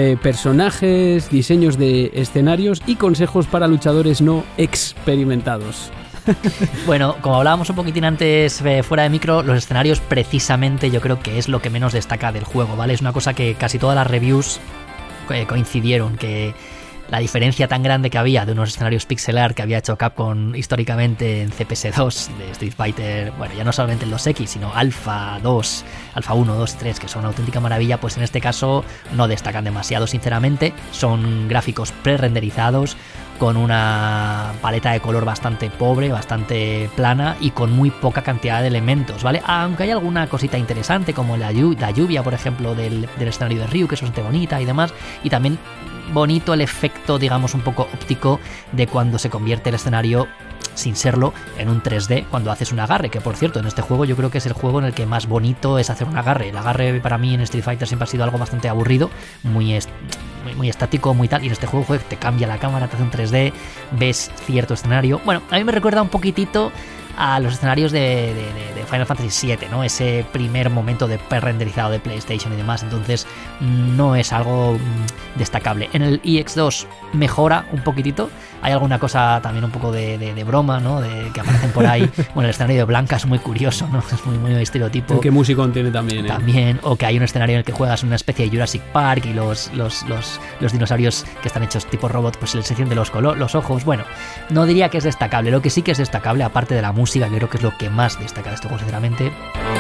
personajes, diseños de escenarios y consejos para luchadores no experimentados. Bueno, como hablábamos un poquitín antes fuera de micro, los escenarios precisamente yo creo que es lo que menos destaca del juego, ¿vale? Es una cosa que casi todas las reviews coincidieron, que la diferencia tan grande que había de unos escenarios pixel art que había hecho Capcom históricamente en CPS2 de Street Fighter, bueno, ya no solamente en los X, sino Alpha 2, Alpha 1, 2, 3, que son una auténtica maravilla, pues en este caso no destacan demasiado, sinceramente. Son gráficos pre-renderizados, con una paleta de color bastante pobre, bastante plana y con muy poca cantidad de elementos, ¿vale? Aunque hay alguna cosita interesante, como la lluvia, por ejemplo, del escenario de Ryu, que es bastante bonita y demás, y también bonito el efecto, digamos, un poco óptico de cuando se convierte el escenario, sin serlo, en un 3D cuando haces un agarre, que por cierto en este juego yo creo que es el juego en el que más bonito es hacer un agarre. El agarre para mí en Street Fighter siempre ha sido algo bastante aburrido, muy estático, muy tal, y en este juego te cambia la cámara, te hace un 3D, ves cierto escenario. Bueno, a mí me recuerda un poquitito a los escenarios de Final Fantasy VII, ¿no? Ese primer momento de pre-renderizado de PlayStation y demás, entonces no es algo destacable. En el EX2 mejora un poquitito, hay alguna cosa también un poco de broma, ¿no? Que aparecen por ahí. Bueno, el escenario de Blanca es muy curioso, ¿no? Es muy estereotipo. ¿Qué musicón tiene también? También, o que hay un escenario en el que juegas una especie de Jurassic Park y los dinosaurios que están hechos tipo robot, pues se les encienden los ojos. Bueno, no diría que es destacable. Lo que sí que es destacable, aparte de la música, que creo que es lo que más destaca de este juego, sinceramente,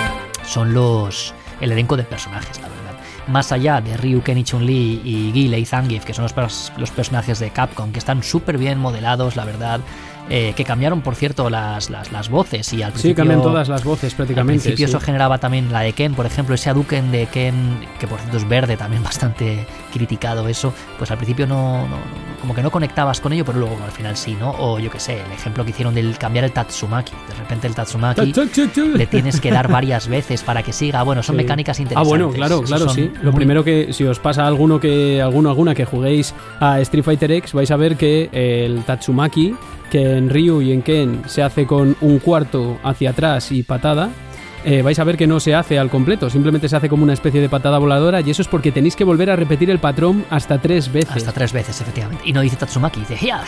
son el elenco de personajes, la verdad. Más allá de Ryu, Ken y Chun-Li y Guile y Zangief, que son los personajes de Capcom, que están súper bien modelados, la verdad. que cambiaron, por cierto, las voces, y al principio... Sí, cambian todas las voces prácticamente. Al principio eso generaba también la de Ken, por ejemplo, ese Hadouken de Ken, que por cierto es verde, también bastante criticado eso, pues al principio no como que no conectabas con ello, pero luego al final sí, ¿no? O yo qué sé, el ejemplo que hicieron del cambiar el Tatsumaki. De repente el Tatsumaki le tienes que dar varias veces para que siga. Bueno, son mecánicas interesantes. Bueno, claro, sí. Lo primero que, si os pasa alguna que juguéis a Street Fighter X, vais a ver que el Tatsumaki, que en Ryu y en Ken se hace con un cuarto hacia atrás y patada, vais a ver que no se hace al completo, simplemente se hace como una especie de patada voladora, y eso es porque tenéis que volver a repetir el patrón hasta 3 veces. Hasta 3 veces, efectivamente. Y no dice Tatsumaki, dice ya.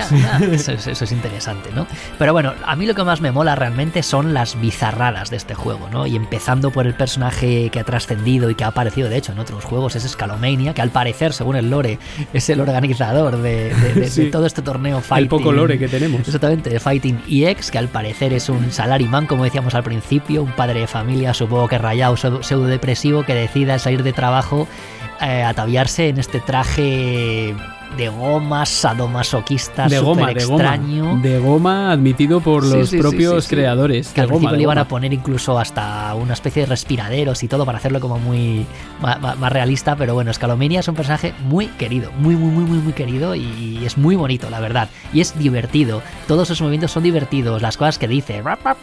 Eso es interesante, ¿no? Pero bueno, a mí lo que más me mola realmente son las bizarradas de este juego, ¿no? Y empezando por el personaje que ha trascendido y que ha aparecido, de hecho, en otros juegos, es Scalomania, que al parecer, según el lore, es el organizador de todo este torneo Fighting. El poco lore que tenemos. Exactamente, de Fighting EX, que al parecer es un salaryman, como decíamos al principio, un padre de familia, supongo que rayado, pseudo depresivo, que decida salir de trabajo, ataviarse en este traje de goma sadomasoquista súper extraño. De goma admitido por los propios creadores. Que al principio le iban a poner incluso hasta una especie de respiraderos y todo para hacerlo como muy más realista, pero bueno, Scalomania es un personaje muy querido, muy querido, y es muy bonito, la verdad. Y es divertido. Todos sus movimientos son divertidos, las cosas que dice.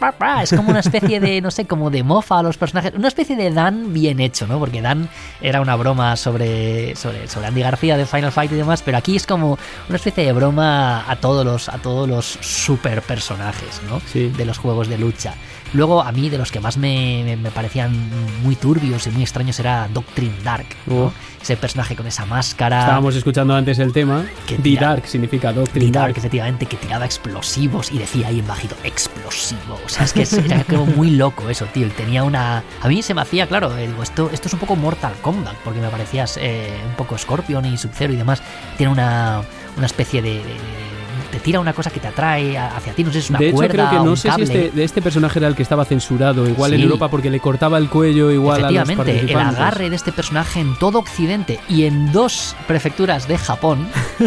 Es como una especie de, no sé, como de mofa a los personajes. Una especie de Dan bien hecho, ¿no? Porque Dan era una broma sobre Andy García de Final Fight y demás, pero aquí es como una especie de broma a todos los super personajes, ¿no? Sí. De los juegos de lucha. Luego, a mí, de los que más me parecían muy turbios y muy extraños, era Doctrine Dark, ¿no? Ese personaje con esa máscara. Estábamos escuchando antes el tema. Dark significa Doctrine Dark. Efectivamente, que tiraba explosivos y decía ahí en bajito, explosivo. O sea, es que era como muy loco eso, tío. Y tenía una... A mí se me hacía, claro, digo, esto es un poco Mortal Kombat, porque me parecías un poco Scorpion y Sub-Zero y demás. Tiene una especie de te tira una cosa que te atrae hacia ti, no sé si es una cuerda. De hecho, creo que no sé cable. Si este personaje era el que estaba censurado, igual en Europa, porque le cortaba el cuello igual a los participantes. Efectivamente, el agarre de este personaje en todo Occidente y en 2 prefecturas de Japón,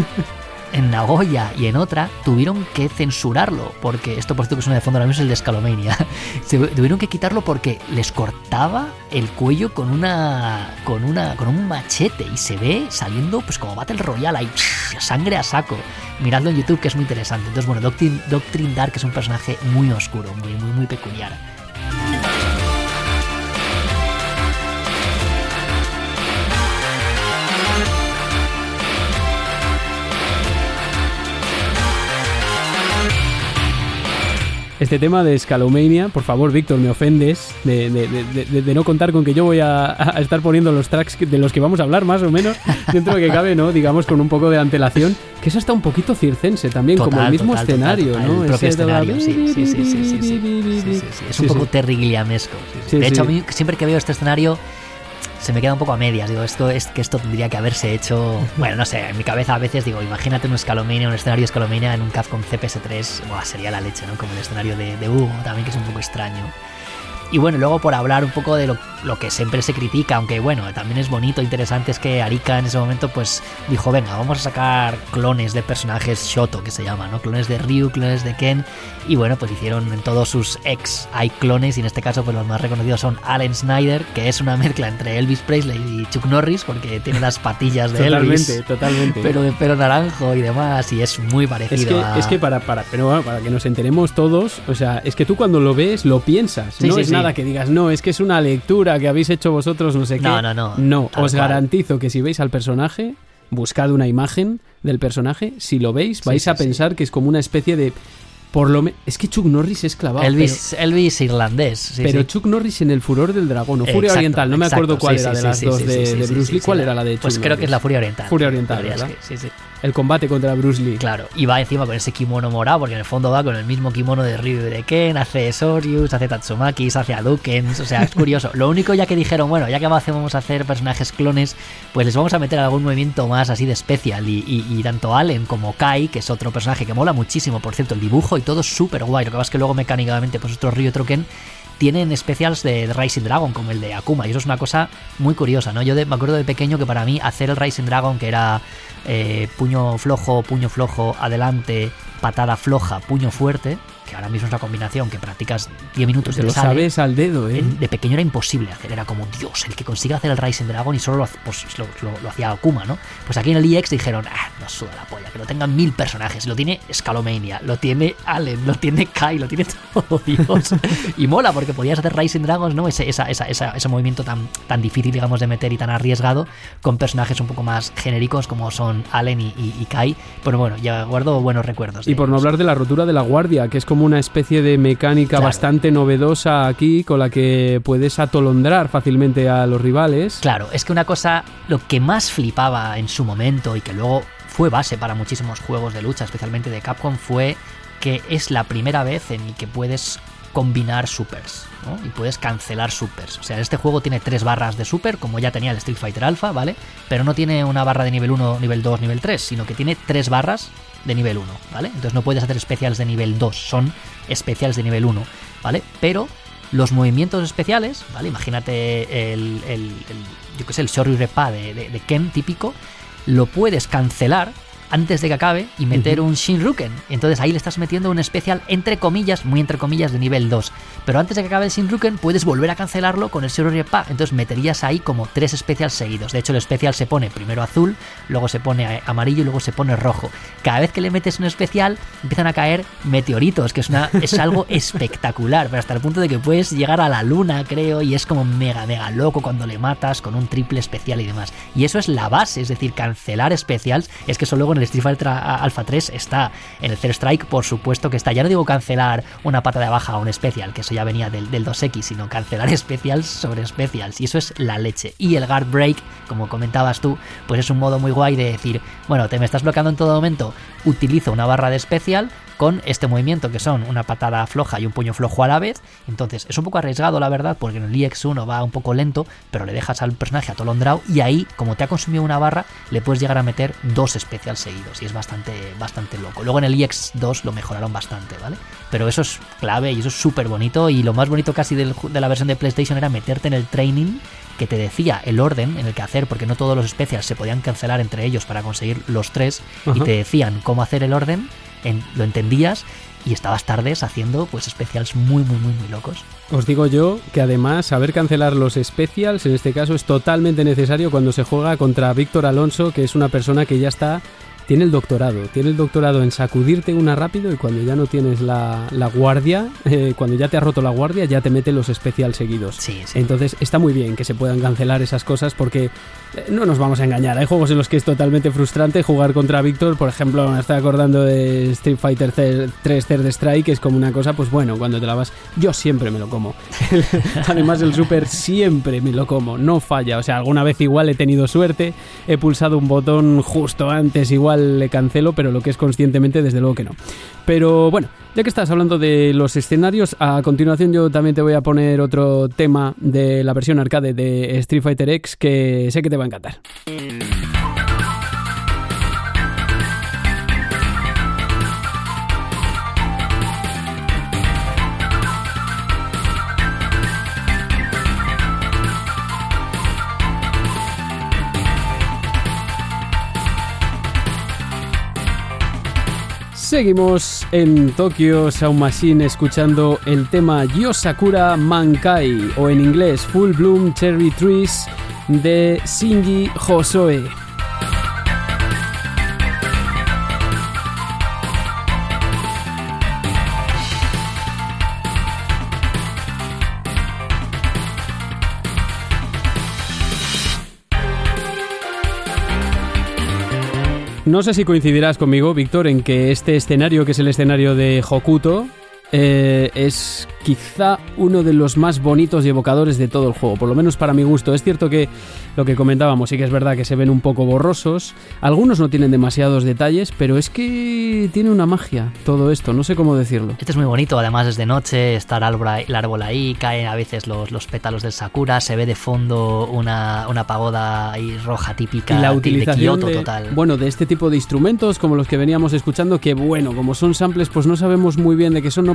en Nagoya y en otra, tuvieron que censurarlo, porque esto, por cierto, que suena de fondo ahora mismo, es el de Scalomania. Tuvieron que quitarlo porque les cortaba el cuello con un machete, y se ve saliendo pues como Battle Royale, ahí sangre a saco. Miradlo en YouTube, que es muy interesante. Entonces, bueno, Doctrine Dark es un personaje muy oscuro, muy peculiar. Este tema de Scalomania, por favor, Víctor, me ofendes de no contar con que yo voy a estar poniendo los tracks de los que vamos a hablar, más o menos, dentro de que cabe, ¿no? Digamos, con un poco de antelación, que es hasta un poquito circense también, como el mismo escenario, ¿no? El propio escenario, sí. Es un poco Terry Gilliamesco. De hecho, a mí siempre que veo este escenario se me queda un poco a medias. Digo, esto tendría que haberse hecho... Bueno, no sé, en mi cabeza a veces digo, imagínate un escenario Scalomania en un Capcom CPS3, buah, sería la leche, ¿no? Como el escenario de Hugo, también, que es un poco extraño. Y bueno, luego por hablar un poco de lo que siempre se critica, aunque bueno, también es bonito, interesante, es que Arika en ese momento pues dijo, venga, vamos a sacar clones de personajes Shoto, que se llama, ¿no? Clones de Ryu, clones de Ken, y bueno, pues hicieron en todos sus ex hay clones, y en este caso pues los más reconocidos son Alan Snyder, que es una mezcla entre Elvis Presley y Chuck Norris, porque tiene las patillas de Elvis. Totalmente. Pero de pelo naranjo y demás, y es muy parecido Es que para que nos enteremos todos, o sea, es que tú cuando lo ves, lo piensas, no es nada que digas, no, es que es una lectura que habéis hecho vosotros, no sé qué. No, os garantizo que si veis al personaje, buscad una imagen del personaje, si lo veis, vais a pensar que es como una especie de... Es que Chuck Norris es clavado. Elvis irlandés. Pero Chuck Norris en el Furor del Dragón, o Furia Oriental, no me acuerdo cuál era de las dos de Bruce Lee. ¿Cuál era la de Chuck Pues creo Norris? que es la Furia Oriental. Furia Oriental, ¿verdad? Sí. El combate contra Bruce Lee. Claro, y va encima con ese kimono morado, porque en el fondo va con el mismo kimono de Ryu y de Ken, hace Soryus, hace Tatsumakis, hace Hadoukens, o sea, es curioso. Lo único ya que dijeron, bueno, ya que vamos a hacer personajes clones, pues les vamos a meter algún movimiento más así de especial, y tanto Allen como Kai, que es otro personaje que mola muchísimo, por cierto, el dibujo y todo es súper guay, lo que pasa es que luego mecánicamente pues otro Ryu y otro Ken tienen specials de Rising Dragon, como el de Akuma, y eso es una cosa muy curiosa, ¿no? Yo me acuerdo de pequeño que para mí hacer el Rising Dragon, que era puño flojo, adelante, patada floja, puño fuerte, que ahora mismo es una combinación que practicas 10 minutos. Te lo sabes al dedo, ¿eh? De pequeño era imposible hacer, era como Dios, el que consiga hacer el Rising Dragon, y solo lo hacía Akuma, ¿no? Pues aquí en el EX dijeron, nos suda la polla, que lo tengan 1000 personajes. Lo tiene Scalomania, lo tiene Allen, lo tiene Kai, lo tiene todo, Dios. Y mola, porque podías hacer Rising Dragons, ¿no? Ese movimiento tan difícil, digamos, de meter y tan arriesgado, con personajes un poco más genéricos como son Allen y Kai. Pero bueno, ya guardo buenos recuerdos. Y por no hablar de la rotura de la guardia, que es como una especie de mecánica bastante novedosa aquí, con la que puedes atolondrar fácilmente a los rivales. Claro, es que una cosa, lo que más flipaba en su momento y que luego fue base para muchísimos juegos de lucha, especialmente de Capcom, fue que es la primera vez en el que puedes combinar supers, ¿no? Y puedes cancelar supers. O sea, este juego tiene 3 barras de super, como ya tenía el Street Fighter Alpha, ¿vale? Pero no tiene una barra de nivel 1, nivel 2, nivel 3, sino que tiene 3 barras de nivel 1, ¿vale? Entonces no puedes hacer especiales de nivel 2, son especiales de nivel 1, ¿vale? Pero los movimientos especiales, ¿vale? Imagínate el Shoryu Repa de Ken típico, lo puedes cancelar antes de que acabe y meter un Shinruken. Entonces ahí le estás metiendo un especial entre comillas, muy entre comillas, de nivel 2. Pero antes de que acabe el Shinruken puedes volver a cancelarlo con el Shoryu-Repa. Entonces meterías ahí como 3 especials seguidos. De hecho el especial se pone primero azul, luego se pone amarillo y luego se pone rojo. Cada vez que le metes un especial empiezan a caer meteoritos, que es algo espectacular, pero hasta el punto de que puedes llegar a la luna, creo, y es como mega loco cuando le matas con un triple especial y demás. Y eso es la base, es decir, cancelar especials. Es que eso luego en el Street Fighter Alpha 3 está, en el Third Strike por supuesto que está. Ya no digo cancelar una pata de baja o un especial, que eso ya venía del 2X, sino cancelar especials sobre especials, y eso es la leche. Y el guard break, como comentabas tú, pues es un modo muy guay de decir, bueno, te me estás bloqueando en todo momento, utilizo una barra de especial con este movimiento que son una patada floja y un puño flojo a la vez. Entonces es un poco arriesgado, la verdad, porque en el EX1 va un poco lento, pero le dejas al personaje atolondrado y ahí, como te ha consumido una barra, le puedes llegar a meter 2 especiales seguidos, y es bastante loco. Luego en el EX2 lo mejoraron bastante, ¿vale? Pero eso es clave y eso es súper bonito, y lo más bonito casi de la versión de PlayStation era meterte en el training, que te decía el orden en el que hacer, porque no todos los especiales se podían cancelar entre ellos para conseguir los 3, y te decían cómo hacer el orden, lo entendías, y estabas tardes haciendo pues especials muy locos. Os digo yo que además saber cancelar los specials en este caso es totalmente necesario cuando se juega contra Víctor Alonso, que es una persona que ya tiene el doctorado en sacudirte una rápido, y cuando ya no tienes la guardia, cuando ya te ha roto la guardia, ya te mete los especial seguidos. Sí. Entonces está muy bien que se puedan cancelar esas cosas, porque no nos vamos a engañar, hay juegos en los que es totalmente frustrante jugar contra Víctor. Por ejemplo, me estoy acordando de Street Fighter 3 Third Strike, que es como una cosa, pues bueno, cuando te la vas, yo siempre me lo como. Además el Super siempre me lo como, no falla. O sea, alguna vez igual he tenido suerte, he pulsado un botón justo antes, igual le cancelo, pero lo que es conscientemente, desde luego que no. Pero bueno, ya que estás hablando de los escenarios, a continuación yo también te voy a poner otro tema de la versión arcade de Street Fighter X que sé que te va a encantar. Seguimos en Tokyo Sound Machine escuchando el tema Yosakura Mankai, o en inglés Full Bloom Cherry Trees, de Shinji Hosoe. No sé si coincidirás conmigo, Víctor, en que este escenario, que es el escenario de Hokuto, es quizá uno de los más bonitos y evocadores de todo el juego, por lo menos para mi gusto. Es cierto que lo que comentábamos, sí que es verdad que se ven un poco borrosos, algunos no tienen demasiados detalles, pero es que tiene una magia todo esto, no sé cómo decirlo. Este es muy bonito, además es de noche, está el árbol ahí, caen a veces los pétalos del sakura, se ve de fondo una pagoda ahí roja típica, y la utilización de Kyoto, total. Bueno, de este tipo de instrumentos como los que veníamos escuchando, que bueno, como son samples, pues no sabemos muy bien de qué son, ¿no?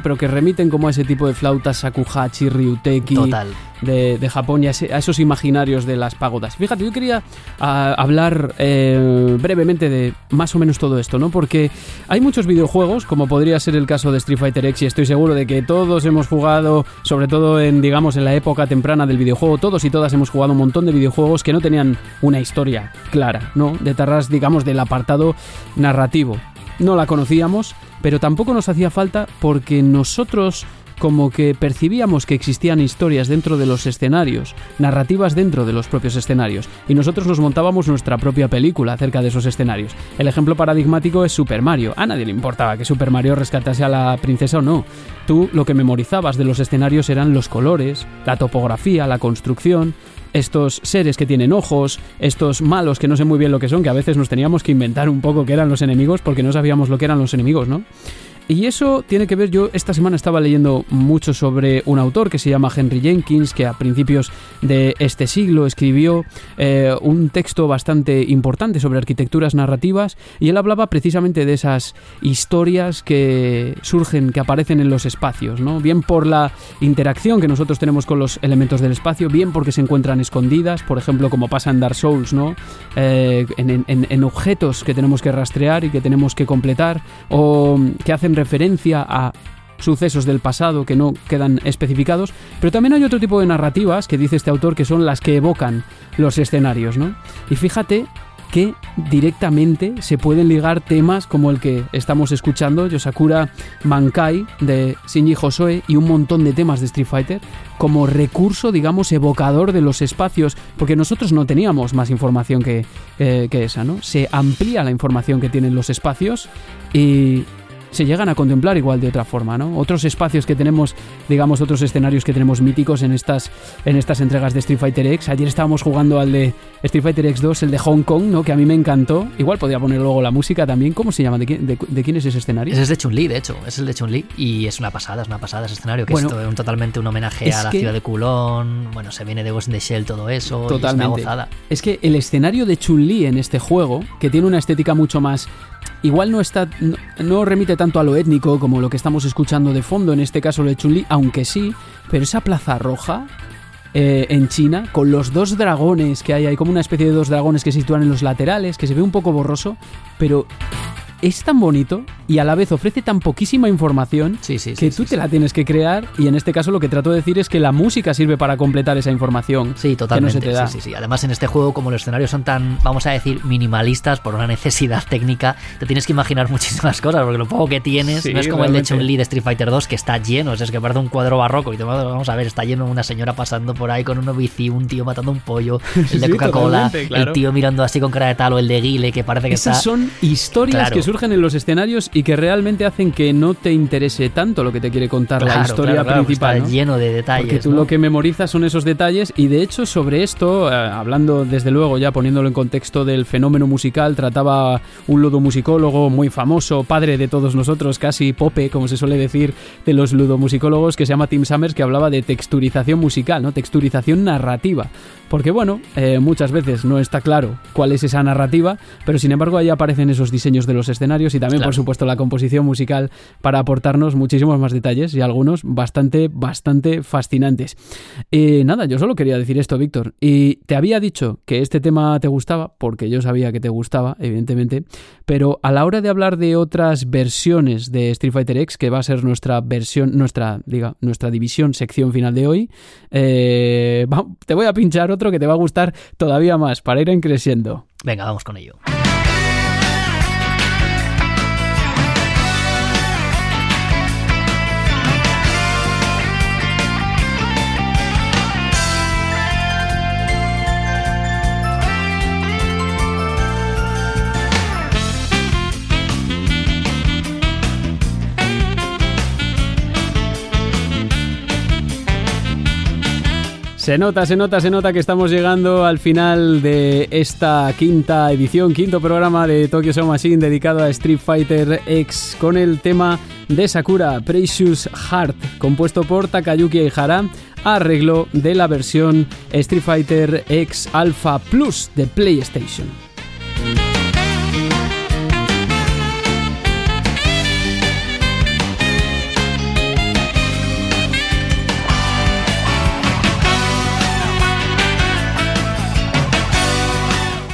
pero que remiten como a ese tipo de flautas shakuhachi, ryuteki. Total. De Japón y a esos imaginarios de las pagodas. Fíjate, yo quería hablar brevemente de más o menos todo esto, ¿no? Porque hay muchos videojuegos, como podría ser el caso de Street Fighter X, y estoy seguro de que todos hemos jugado, sobre todo en la época temprana del videojuego, todos y todas hemos jugado un montón de videojuegos que no tenían una historia clara, ¿no? Detrás, digamos, del apartado narrativo. No la conocíamos, pero tampoco nos hacía falta porque nosotros como que percibíamos que existían historias dentro de los escenarios, narrativas dentro de los propios escenarios, y nosotros nos montábamos nuestra propia película acerca de esos escenarios. El ejemplo paradigmático es Super Mario. A nadie le importaba que Super Mario rescatase a la princesa o no. Tú lo que memorizabas de los escenarios eran los colores, la topografía, la construcción, estos seres que tienen ojos, estos malos que no sé muy bien lo que son, que a veces nos teníamos que inventar un poco qué eran los enemigos porque no sabíamos lo que eran los enemigos, ¿no? Y eso tiene que ver, yo esta semana estaba leyendo mucho sobre un autor que se llama Henry Jenkins, que a principios de este siglo escribió un texto bastante importante sobre arquitecturas narrativas, y él hablaba precisamente de esas historias que surgen, que aparecen en los espacios, ¿no? Bien por la interacción que nosotros tenemos con los elementos del espacio, bien porque se encuentran escondidas, por ejemplo, como pasa en Dark Souls, ¿no? En objetos que tenemos que rastrear y que tenemos que completar, o que hacen referencia a sucesos del pasado que no quedan especificados, pero también hay otro tipo de narrativas que dice este autor que son las que evocan los escenarios, ¿no? Y fíjate que directamente se pueden ligar temas como el que estamos escuchando, Yosakura Mankai de Shinji Hosoe, y un montón de temas de Street Fighter como recurso, digamos, evocador de los espacios, porque nosotros no teníamos más información que esa, ¿no? Se amplía la información que tienen los espacios y se llegan a contemplar igual de otra forma, ¿no? Otros espacios que tenemos, digamos, otros escenarios que tenemos míticos en estas entregas de Street Fighter X. Ayer estábamos jugando al de Street Fighter X2, el de Hong Kong, ¿no? Que a mí me encantó. Igual podría poner luego la música también. ¿Cómo se llama? ¿De quién es ese escenario? Ese es de Chun-Li, de hecho. Es el de Chun-Li y es una pasada ese escenario, que bueno, es totalmente un homenaje a la ciudad de Kulon. Bueno, se viene de Ghost in the Shell, todo eso. Totalmente. Es una gozada. Es que el escenario de Chun-Li en este juego, que tiene una estética mucho más... Igual no remite tanto a lo étnico como lo que estamos escuchando de fondo, en este caso lo de Chun-Li, aunque sí, pero esa plaza roja en China, con los dos dragones que hay como una especie de dos dragones que se sitúan en los laterales, que se ve un poco borroso, pero es tan bonito y a la vez ofrece tan poquísima información que tú te la tienes que crear, y en este caso lo que trato de decir es que la música sirve para completar esa información. Sí, totalmente. Que no se te da. Sí. Además, en este juego, como los escenarios son tan, vamos a decir, minimalistas por una necesidad técnica, te tienes que imaginar muchísimas cosas, porque lo poco que tienes no es como realmente el de Chun-Li de Street Fighter 2, que está lleno, es que parece un cuadro barroco, y vamos a ver, está lleno, una señora pasando por ahí con una bici, un tío matando un pollo, el de Coca-Cola, claro. El tío mirando así con cara de tal, o el de Guile, que parece que Esas son historias que surgen en los escenarios y que realmente hacen que no te interese tanto lo que te quiere contar la historia principal, está, ¿no? Lleno de detalles. Porque tú, ¿no? Lo que memorizas son esos detalles, y de hecho sobre esto, hablando desde luego ya poniéndolo en contexto del fenómeno musical, trataba un ludomusicólogo muy famoso, padre de todos nosotros, casi Pope, como se suele decir, de los ludomusicólogos, que se llama Tim Summers, que hablaba de texturización musical, ¿no? Texturización narrativa. Porque bueno, muchas veces no está claro cuál es esa narrativa, pero sin embargo ahí aparecen esos diseños de los escenarios y también, por supuesto, la composición musical para aportarnos muchísimos más detalles, y algunos bastante fascinantes. Nada, yo solo quería decir esto, Víctor, y te había dicho que este tema te gustaba, porque yo sabía que te gustaba, evidentemente, pero a la hora de hablar de otras versiones de Street Fighter X, que va a ser nuestra división, sección final de hoy, te voy a pinchar otro que te va a gustar todavía más, para ir creciendo. Venga, vamos con ello. Se nota que estamos llegando al final de esta quinto programa de Tokyo Sound Machine dedicado a Street Fighter X, con el tema de Sakura, Precious Heart, compuesto por Takayuki Eihara, arreglo de la versión Street Fighter X Alpha Plus de PlayStation.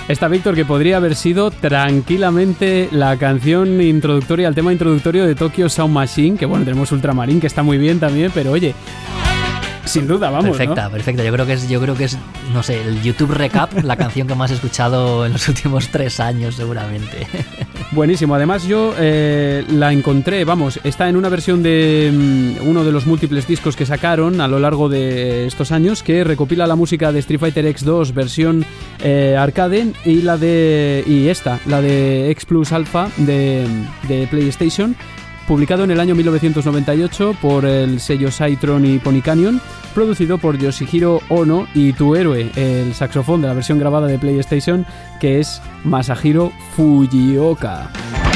Esta, Víctor, que podría haber sido tranquilamente la canción introductoria, el tema introductorio de Tokyo Sound Machine, que bueno, tenemos Ultramarine, que está muy bien también, pero oye, sin duda, vamos, perfecta, ¿no? Perfecta. Yo creo que es, no sé, el YouTube Recap, la canción que más he escuchado en los últimos 3 años, seguramente. Buenísimo. Además, yo la encontré, vamos, está en una versión de uno de los múltiples discos que sacaron a lo largo de estos años, que recopila la música de Street Fighter X2 versión arcade y la de X Plus Alpha de PlayStation, publicado en el año 1998 por el sello Cytron y Pony Canyon, producido por Yoshihiro Ono, y tu héroe, el saxofón de la versión grabada de PlayStation, que es Masahiro Fujioka.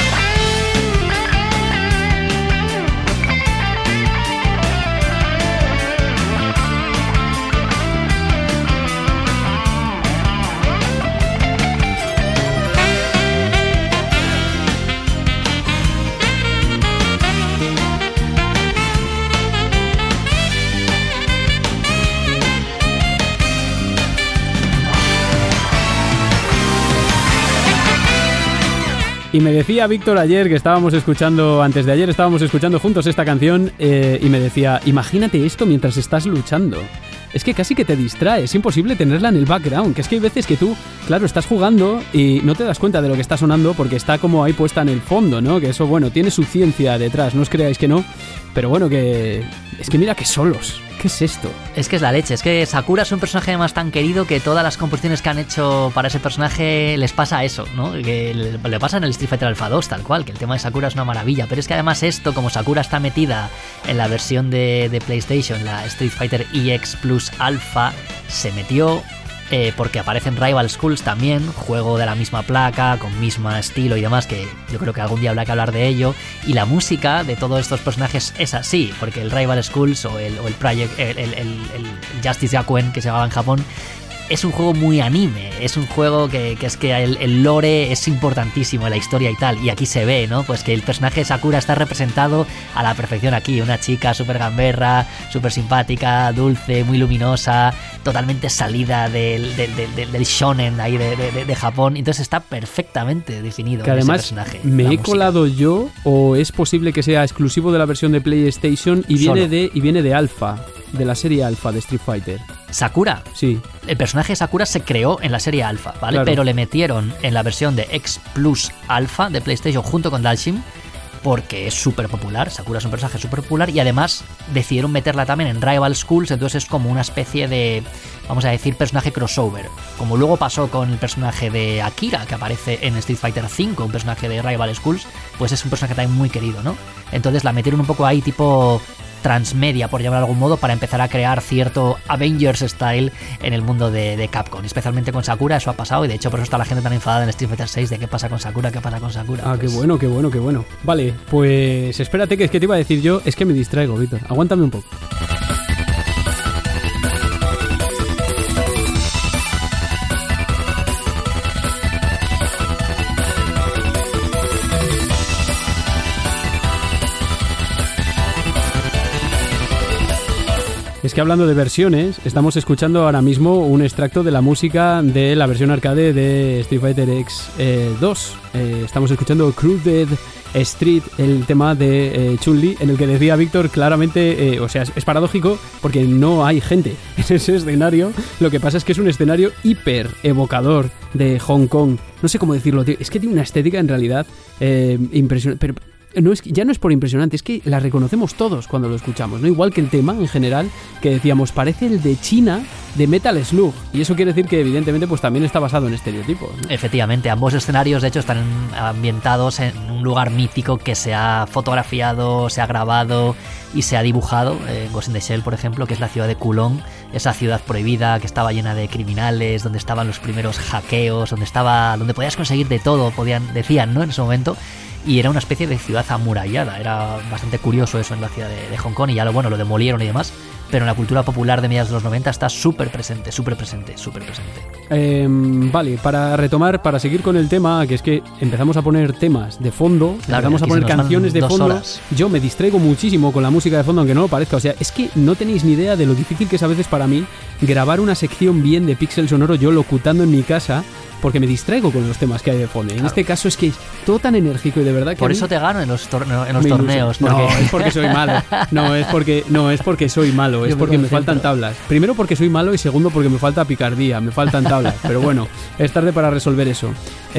Y me decía Víctor ayer, que antes de ayer estábamos escuchando juntos esta canción, y me decía, imagínate esto mientras estás luchando. Es que casi que te distrae, es imposible tenerla en el background, que es que hay veces que tú, claro, estás jugando y no te das cuenta de lo que está sonando porque está como ahí puesta en el fondo, ¿no? Que eso, bueno, tiene su ciencia detrás, no os creáis que no, pero bueno, que es que mira que solos. ¿Qué es esto? Es que es la leche, es que Sakura es un personaje además tan querido que todas las composiciones que han hecho para ese personaje les pasa eso, ¿no? Que le pasa en el Street Fighter Alpha 2, tal cual, que el tema de Sakura es una maravilla, pero es que además esto, como Sakura está metida en la versión de PlayStation, la Street Fighter EX Plus Alpha, se metió porque aparecen Rival Schools también, juego de la misma placa, con mismo estilo y demás, que yo creo que algún día habrá que hablar de ello, y la música de todos estos personajes es así, porque el Rival Schools o el Project, el Justice Gakuen, que se llamaba en Japón, es un juego muy anime, es un juego que es que el lore es importantísimo en la historia y tal, y aquí se ve, ¿no? Pues que el personaje de Sakura está representado a la perfección aquí, una chica súper gamberra, súper simpática, dulce, muy luminosa, totalmente salida del shonen ahí de Japón, entonces está perfectamente definido que además ese personaje. ¿Me he colado yo o es posible que sea exclusivo de la versión de PlayStation y viene de Alpha, de la serie Alpha de Street Fighter? Sakura. Sí. El personaje de Sakura se creó en la serie Alpha, ¿vale? Claro. Pero le metieron en la versión de X Plus Alpha de PlayStation junto con Dalsim porque es súper popular. Sakura es un personaje súper popular y además decidieron meterla también en Rival Schools, entonces es como una especie de, vamos a decir, personaje crossover. Como luego pasó con el personaje de Akira, que aparece en Street Fighter V, un personaje de Rival Schools, pues es un personaje también muy querido, ¿no? Entonces la metieron un poco ahí tipo transmedia, por llamarlo de algún modo, para empezar a crear cierto Avengers style en el mundo de Capcom, especialmente con Sakura. Eso ha pasado y de hecho por eso está la gente tan enfadada en Street Fighter 6 de qué pasa con Sakura. Ah, pues... qué bueno. Vale, pues espérate, que es que te iba a decir yo, es que me distraigo, Víctor, aguántame un poco. Es que hablando de versiones, estamos escuchando ahora mismo un extracto de la música de la versión arcade de Street Fighter X2. Estamos escuchando Cruded Street, el tema de Chun-Li, en el que decía Víctor claramente, o sea, es paradójico porque no hay gente en ese escenario. Lo que pasa es que es un escenario hiper evocador de Hong Kong. No sé cómo decirlo, tío. Es que tiene una estética en realidad impresionante, pero ya no es por impresionante, es que la reconocemos todos cuando lo escuchamos, ¿no? Igual que el tema en general, que decíamos, parece el de China de Metal Slug, y eso quiere decir que evidentemente pues también está basado en estereotipos, ¿no? Efectivamente, ambos escenarios de hecho están ambientados en un lugar mítico que se ha fotografiado, se ha grabado y se ha dibujado, Ghost in the Shell por ejemplo, que es la ciudad de Kulong, esa ciudad prohibida que estaba llena de criminales, donde estaban los primeros hackeos, donde podías conseguir de todo, decían, ¿no? En ese momento. Y era una especie de ciudad amurallada, era bastante curioso eso en la ciudad de Hong Kong, y ya lo demolieron y demás, pero en la cultura popular de mediados de los 90 está súper presente. Vale, para retomar, para seguir con el tema, que es que empezamos a poner temas de fondo, empezamos a poner canciones de fondo. Horas. Yo me distraigo muchísimo con la música de fondo, aunque no lo parezca. O sea, es que no tenéis ni idea de lo difícil que es a veces para mí grabar una sección bien de Pixel Sonoro yo locutando en mi casa, porque me distraigo con los temas que hay de fondo. En este caso es que es todo tan enérgico y de verdad que por eso te gano en los torneos. Porque... No, es porque soy malo. No es porque soy malo, es porque me faltan tablas. Primero porque soy malo y segundo porque me falta picardía, me faltan tablas. Pero bueno, es tarde para resolver eso.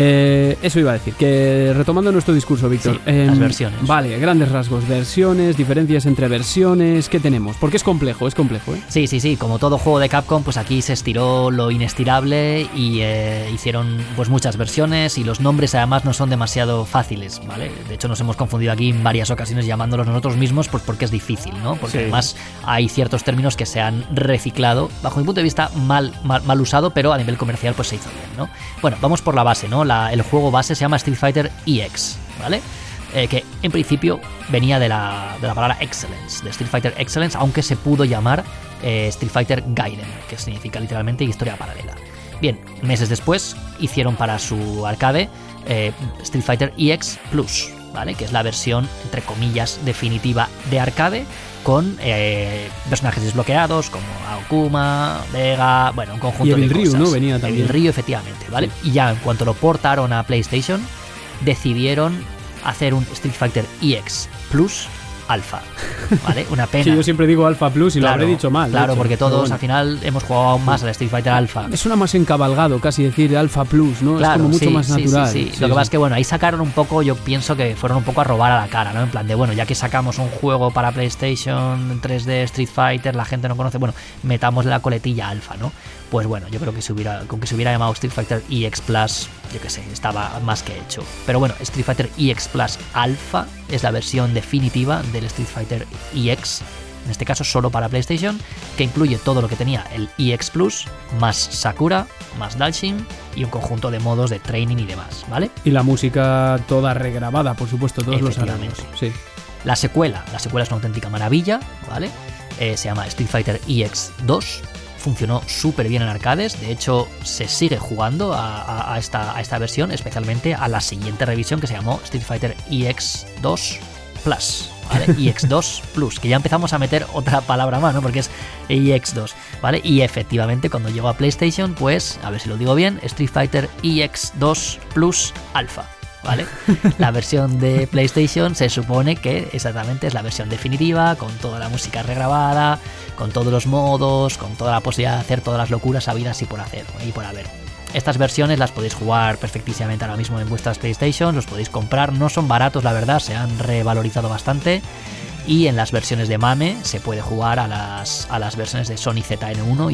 Eso iba a decir, que retomando nuestro discurso, Víctor. Sí, las versiones. Vale, grandes rasgos, versiones, diferencias entre versiones, ¿qué tenemos? Porque es complejo, ¿eh? Sí, como todo juego de Capcom, pues aquí se estiró lo inestirable y hicieron pues muchas versiones y los nombres además no son demasiado fáciles, ¿vale? De hecho nos hemos confundido aquí en varias ocasiones llamándolos nosotros mismos pues porque es difícil, ¿no? Porque además hay ciertos términos que se han reciclado, bajo mi punto de vista mal usado, pero a nivel comercial pues se hizo bien, ¿no? Bueno, vamos por la base, ¿no? El juego base se llama Street Fighter EX, ¿vale? Que en principio venía de la palabra Excellence, de Street Fighter Excellence, aunque se pudo llamar Street Fighter Gaiden, que significa literalmente historia paralela. Bien, meses después hicieron para su arcade Street Fighter EX Plus, ¿vale? Que es la versión, entre comillas, definitiva de arcade, con personajes desbloqueados como Aokuma, Vega, bueno, un conjunto de cosas. Y Evil Ryu, ¿no? Venía también. Evil Ryu, efectivamente, ¿vale? Sí. Y ya en cuanto lo portaron a PlayStation, decidieron hacer un Street Fighter EX Plus Alpha, ¿vale? Una pena. Sí, yo siempre digo Alpha Plus y lo habré dicho mal. Claro, porque todos al final hemos jugado aún más al Street Fighter Alpha. Es una más encabalgado casi decir Alpha Plus, ¿no? Claro, es como mucho más natural. Sí. Lo que pasa es que, bueno, ahí sacaron un poco, yo pienso que fueron un poco a robar a la cara, ¿no? En plan de, bueno, ya que sacamos un juego para PlayStation 3D Street Fighter, la gente no conoce, bueno, metamos la coletilla Alpha, ¿no? Pues bueno, yo creo que con que se hubiera llamado Street Fighter EX Plus, yo qué sé, estaba más que hecho. Pero bueno, Street Fighter EX Plus Alpha es la versión definitiva del Street Fighter EX, en este caso solo para PlayStation, que incluye todo lo que tenía el EX Plus, más Sakura, más Dalshin y un conjunto de modos de training y demás, ¿vale? Y la música toda regrabada, por supuesto, todos los arreglos. Sí. La secuela es una auténtica maravilla, ¿vale? Se llama Street Fighter EX 2. Funcionó súper bien en arcades, de hecho se sigue jugando a esta versión, especialmente a la siguiente revisión que se llamó Street Fighter EX 2 Plus, ¿vale? EX 2 Plus, que ya empezamos a meter otra palabra más, ¿no? Porque es EX 2, ¿vale? Y efectivamente cuando llegó a PlayStation, pues, a ver si lo digo bien, Street Fighter EX 2 Plus Alpha, ¿vale? La versión de PlayStation se supone que exactamente es la versión definitiva, con toda la música regrabada, con todos los modos, con toda la posibilidad de hacer todas las locuras habidas y por hacer y por haber. Estas versiones las podéis jugar perfectísimamente ahora mismo en vuestras PlayStation, los podéis comprar, no son baratos la verdad, se han revalorizado bastante. Y en las versiones de MAME se puede jugar a las versiones de Sony ZN1 y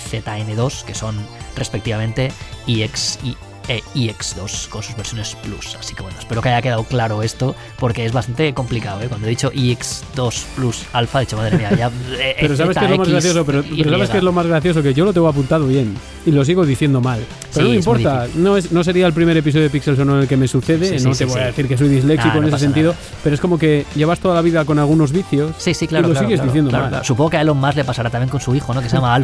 ZN2, que son respectivamente EX y EX2 con sus versiones Plus. Así que bueno, espero que haya quedado claro esto, porque es bastante complicado, ¿eh? Cuando he dicho EX2 Plus Alpha, he dicho, madre mía, ya... pero ¿sabes qué es lo más gracioso? Pero ¿sabes qué es lo más gracioso? Que yo lo tengo apuntado bien y lo sigo diciendo mal. Pero sí, no importa, no sería el primer episodio de Pixel Sonoro en el que me sucede, no te voy a decir que soy disléxico en ese sentido, pero es como que llevas toda la vida con algunos vicios claro, y lo sigues diciendo mal. Claro. Supongo que a Elon Musk le pasará también con su hijo, ¿no? Que se llama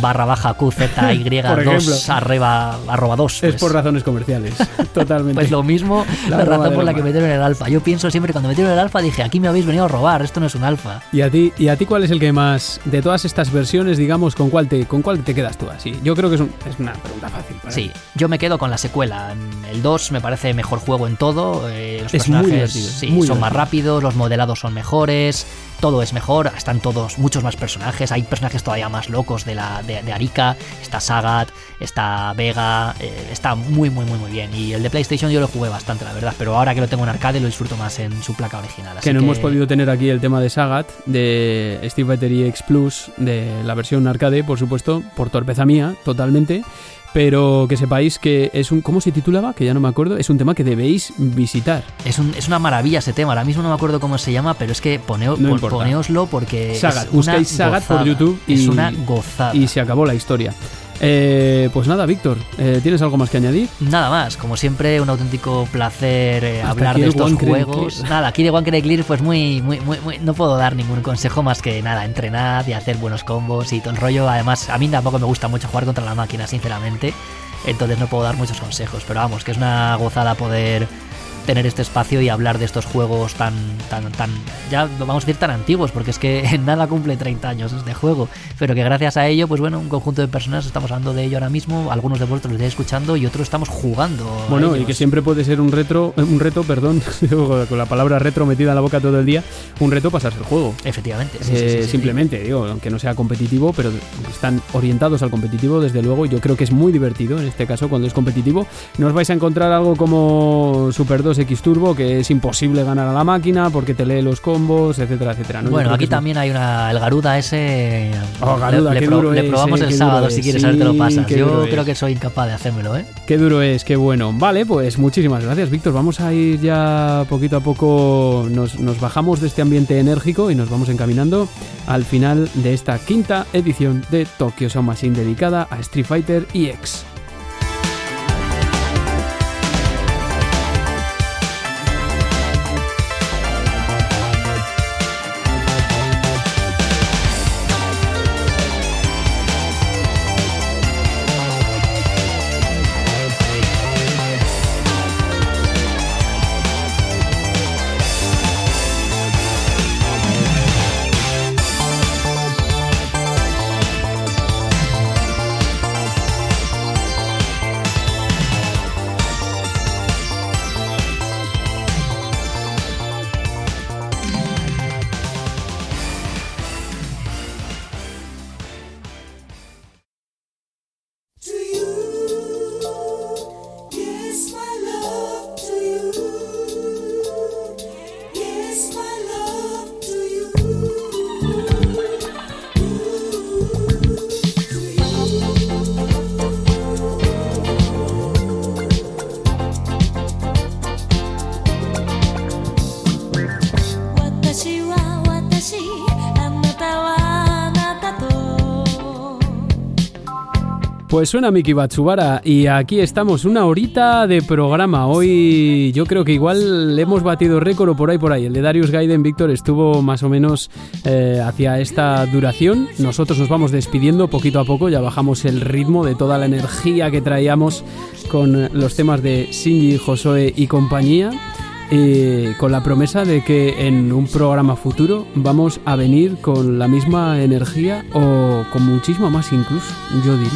Alpha_QZY2_2. Es por razones comerciales, totalmente. Pues lo mismo, la razón por la que metieron el alfa. Yo pienso siempre, cuando metieron el alfa, dije, aquí me habéis venido a robar, esto no es un alfa. ¿Y a ti cuál es el que más, de todas estas versiones, digamos, con cuál te quedas tú así? Yo creo que es una pregunta fácil. Sí, yo me quedo con la secuela. El 2 me parece mejor juego en todo. Los personajes son más rápidos, los modelados son mejores, todo es mejor, están todos, muchos más personajes, hay personajes todavía más locos de Arika, está Sagat, está Vega, está muy bien. Y el de PlayStation yo lo jugué bastante, la verdad, pero ahora que lo tengo en arcade lo disfruto más en su placa original. Así que no hemos podido tener aquí el tema de Sagat, de Street Fighter EX Plus, de la versión arcade, por supuesto, por torpeza mía, totalmente. Pero que sepáis que es ¿cómo se titulaba? Que ya no me acuerdo. Es un tema que debéis visitar. Es una maravilla ese tema. Ahora mismo no me acuerdo cómo se llama, pero es que poneoslo porque Sagat. Buscáis Sagat por YouTube y es una gozada. Y se acabó la historia. Pues nada, Víctor, ¿tienes algo más que añadir? Nada más, como siempre, un auténtico placer hablar de estos juegos. Nada, aquí de One Credit Clear, pues muy, no puedo dar ningún consejo más que nada, entrenad y hacer buenos combos y todo el rollo. Además, a mí tampoco me gusta mucho jugar contra la máquina, sinceramente, entonces no puedo dar muchos consejos, pero vamos, que es una gozada poder tener este espacio y hablar de estos juegos tan, ya vamos a decir tan antiguos, porque es que en nada cumple 30 años este juego, pero que gracias a ello, pues bueno, un conjunto de personas estamos hablando de ello ahora mismo, algunos de vosotros lo estáis escuchando y otros estamos jugando. Bueno, y que siempre puede ser un reto, con la palabra retro metida en la boca todo el día, un reto pasarse el juego. Efectivamente. Simplemente, digo, aunque no sea competitivo, pero están orientados al competitivo, desde luego, yo creo que es muy divertido, en este caso, cuando es competitivo. No os vais a encontrar algo como Super 2 X Turbo, que es imposible ganar a la máquina porque te lee los combos, etcétera, etcétera, ¿no? Bueno, aquí también hay el Garuda ese. Garuda, le probamos el sábado, si quieres, a ver, te lo pasas. Yo creo que soy incapaz de hacérmelo, ¿eh? Qué duro es, qué bueno. Vale, pues muchísimas gracias, Víctor. Vamos a ir ya poquito a poco, nos bajamos de este ambiente enérgico y nos vamos encaminando al final de esta quinta edición de Tokyo Sound Machine dedicada a Street Fighter EX. Pues suena Miki Matsubara y aquí estamos, una horita de programa. Hoy yo creo que igual hemos batido récord o por ahí. El de Darius Gaiden, Víctor, estuvo más o menos hacia esta duración. Nosotros nos vamos despidiendo poquito a poco, ya bajamos el ritmo de toda la energía que traíamos con los temas de Shinji, Hosoe y compañía. Con la promesa de que en un programa futuro vamos a venir con la misma energía o con muchísimo más incluso, yo diría.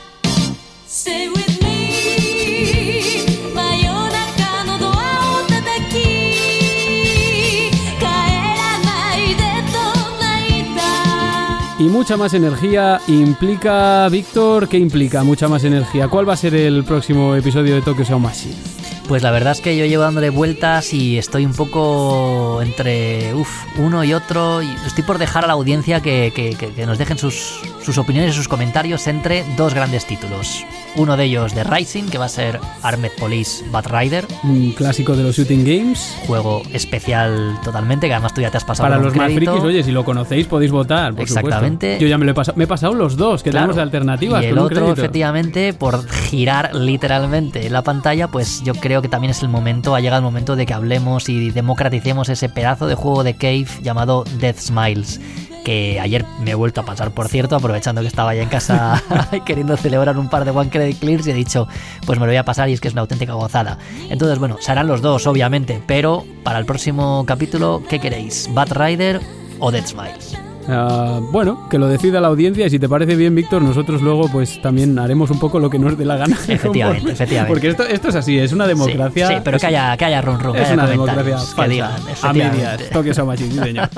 Y mucha más energía implica, Víctor, ¿qué implica mucha más energía? ¿Cuál va a ser el próximo episodio de Tokyo Sound Machine? Pues la verdad es que yo llevo dándole vueltas y estoy un poco entre uno y otro. Y estoy por dejar a la audiencia que nos dejen sus opiniones y sus comentarios entre dos grandes títulos. Uno de ellos de Rising, que va a ser Armed Police Batrider. Un clásico de los shooting games. Juego especial totalmente, que además tú ya te has pasado. Para los más frikis, oye, si lo conocéis podéis votar, por exactamente. Supuesto. Yo ya me he pasado los dos, que tenemos de alternativas. Y el otro, efectivamente, por girar literalmente la pantalla, pues yo creo que también es el momento, ha llegado el momento de que hablemos y democraticemos ese pedazo de juego de Cave llamado Death Smiles, que ayer me he vuelto a pasar, por cierto, aprovechando que estaba ya en casa queriendo celebrar un par de One Credit Clears, y he dicho, pues me lo voy a pasar y es que es una auténtica gozada. Entonces, bueno, serán los dos, obviamente, pero para el próximo capítulo, ¿qué queréis? ¿Batrider o Death Smiles? Bueno, que lo decida la audiencia, y si te parece bien, Víctor, nosotros luego pues también haremos un poco lo que nos dé la gana. Efectivamente. Porque esto es así, es una democracia. Sí, pero que haya rum, es que una haya democracia falsa, que digan, a medias. Tokyo Sound Machine, sí, señor.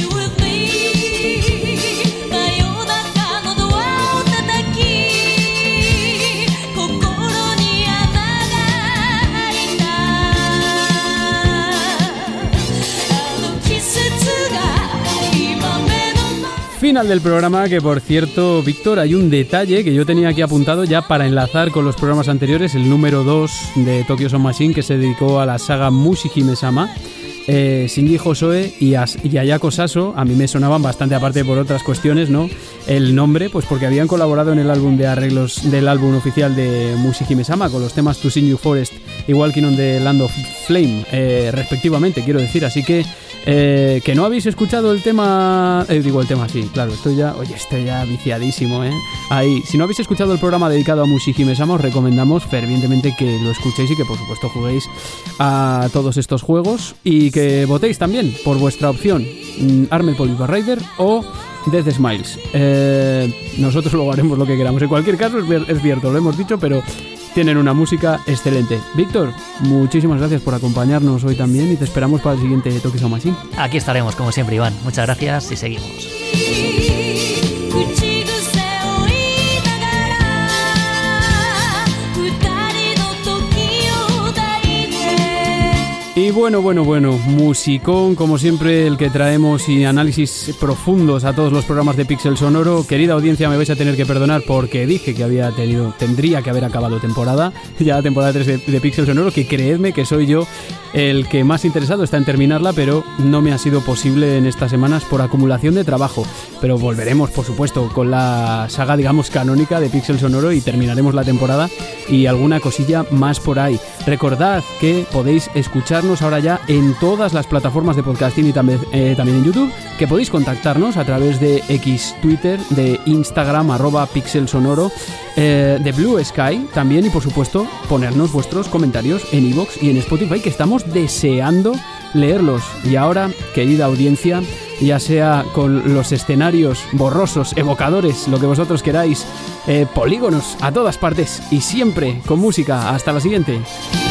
Final del programa, que por cierto, Víctor, hay un detalle que yo tenía aquí apuntado ya para enlazar con los programas anteriores, el número 2 de Tokyo Sound Machine, que se dedicó a la saga Mushihime-sama, Shinji Hosoe y Ayako Saso a mí me sonaban bastante, aparte por otras cuestiones, ¿no? El nombre, pues porque habían colaborado en el álbum de arreglos del álbum oficial de Mushihime-sama con los temas To Sing You Forest y Walking on the Land of Flame, respectivamente, quiero decir. Así que no habéis escuchado el tema, sí, claro, estoy ya viciadísimo, ahí, si no habéis escuchado el programa dedicado a Mushihime-sama, os recomendamos fervientemente que lo escuchéis y que por supuesto juguéis a todos estos juegos y que votéis también por vuestra opción, Armored Police Rider o Death Smiles. Nosotros luego haremos lo que queramos. En cualquier caso, es cierto, lo hemos dicho, pero tienen una música excelente. Víctor, muchísimas gracias por acompañarnos hoy también y te esperamos para el siguiente Tokyo Sound Machine. Aquí estaremos, como siempre, Iván. Muchas gracias y seguimos. Y bueno, musicón, como siempre, el que traemos y análisis profundos a todos los programas de Pixel Sonoro. Querida audiencia, me vais a tener que perdonar porque dije que tendría que haber acabado temporada, ya la temporada 3 de Pixel Sonoro, que creedme que soy yo el que más interesado está en terminarla, pero no me ha sido posible en estas semanas por acumulación de trabajo. Pero volveremos, por supuesto, con la saga, digamos, canónica de Pixel Sonoro y terminaremos la temporada y alguna cosilla más por ahí. Recordad que podéis escucharnos ahora ya en todas las plataformas de podcasting y también en YouTube, que podéis contactarnos a través de X, Twitter, de Instagram, @pixelsonoro, de Blue Sky también, y por supuesto ponernos vuestros comentarios en iVoox y en Spotify, que estamos deseando leerlos. Y ahora, querida audiencia, ya sea con los escenarios borrosos, evocadores, lo que vosotros queráis, polígonos a todas partes y siempre con música. Hasta la siguiente.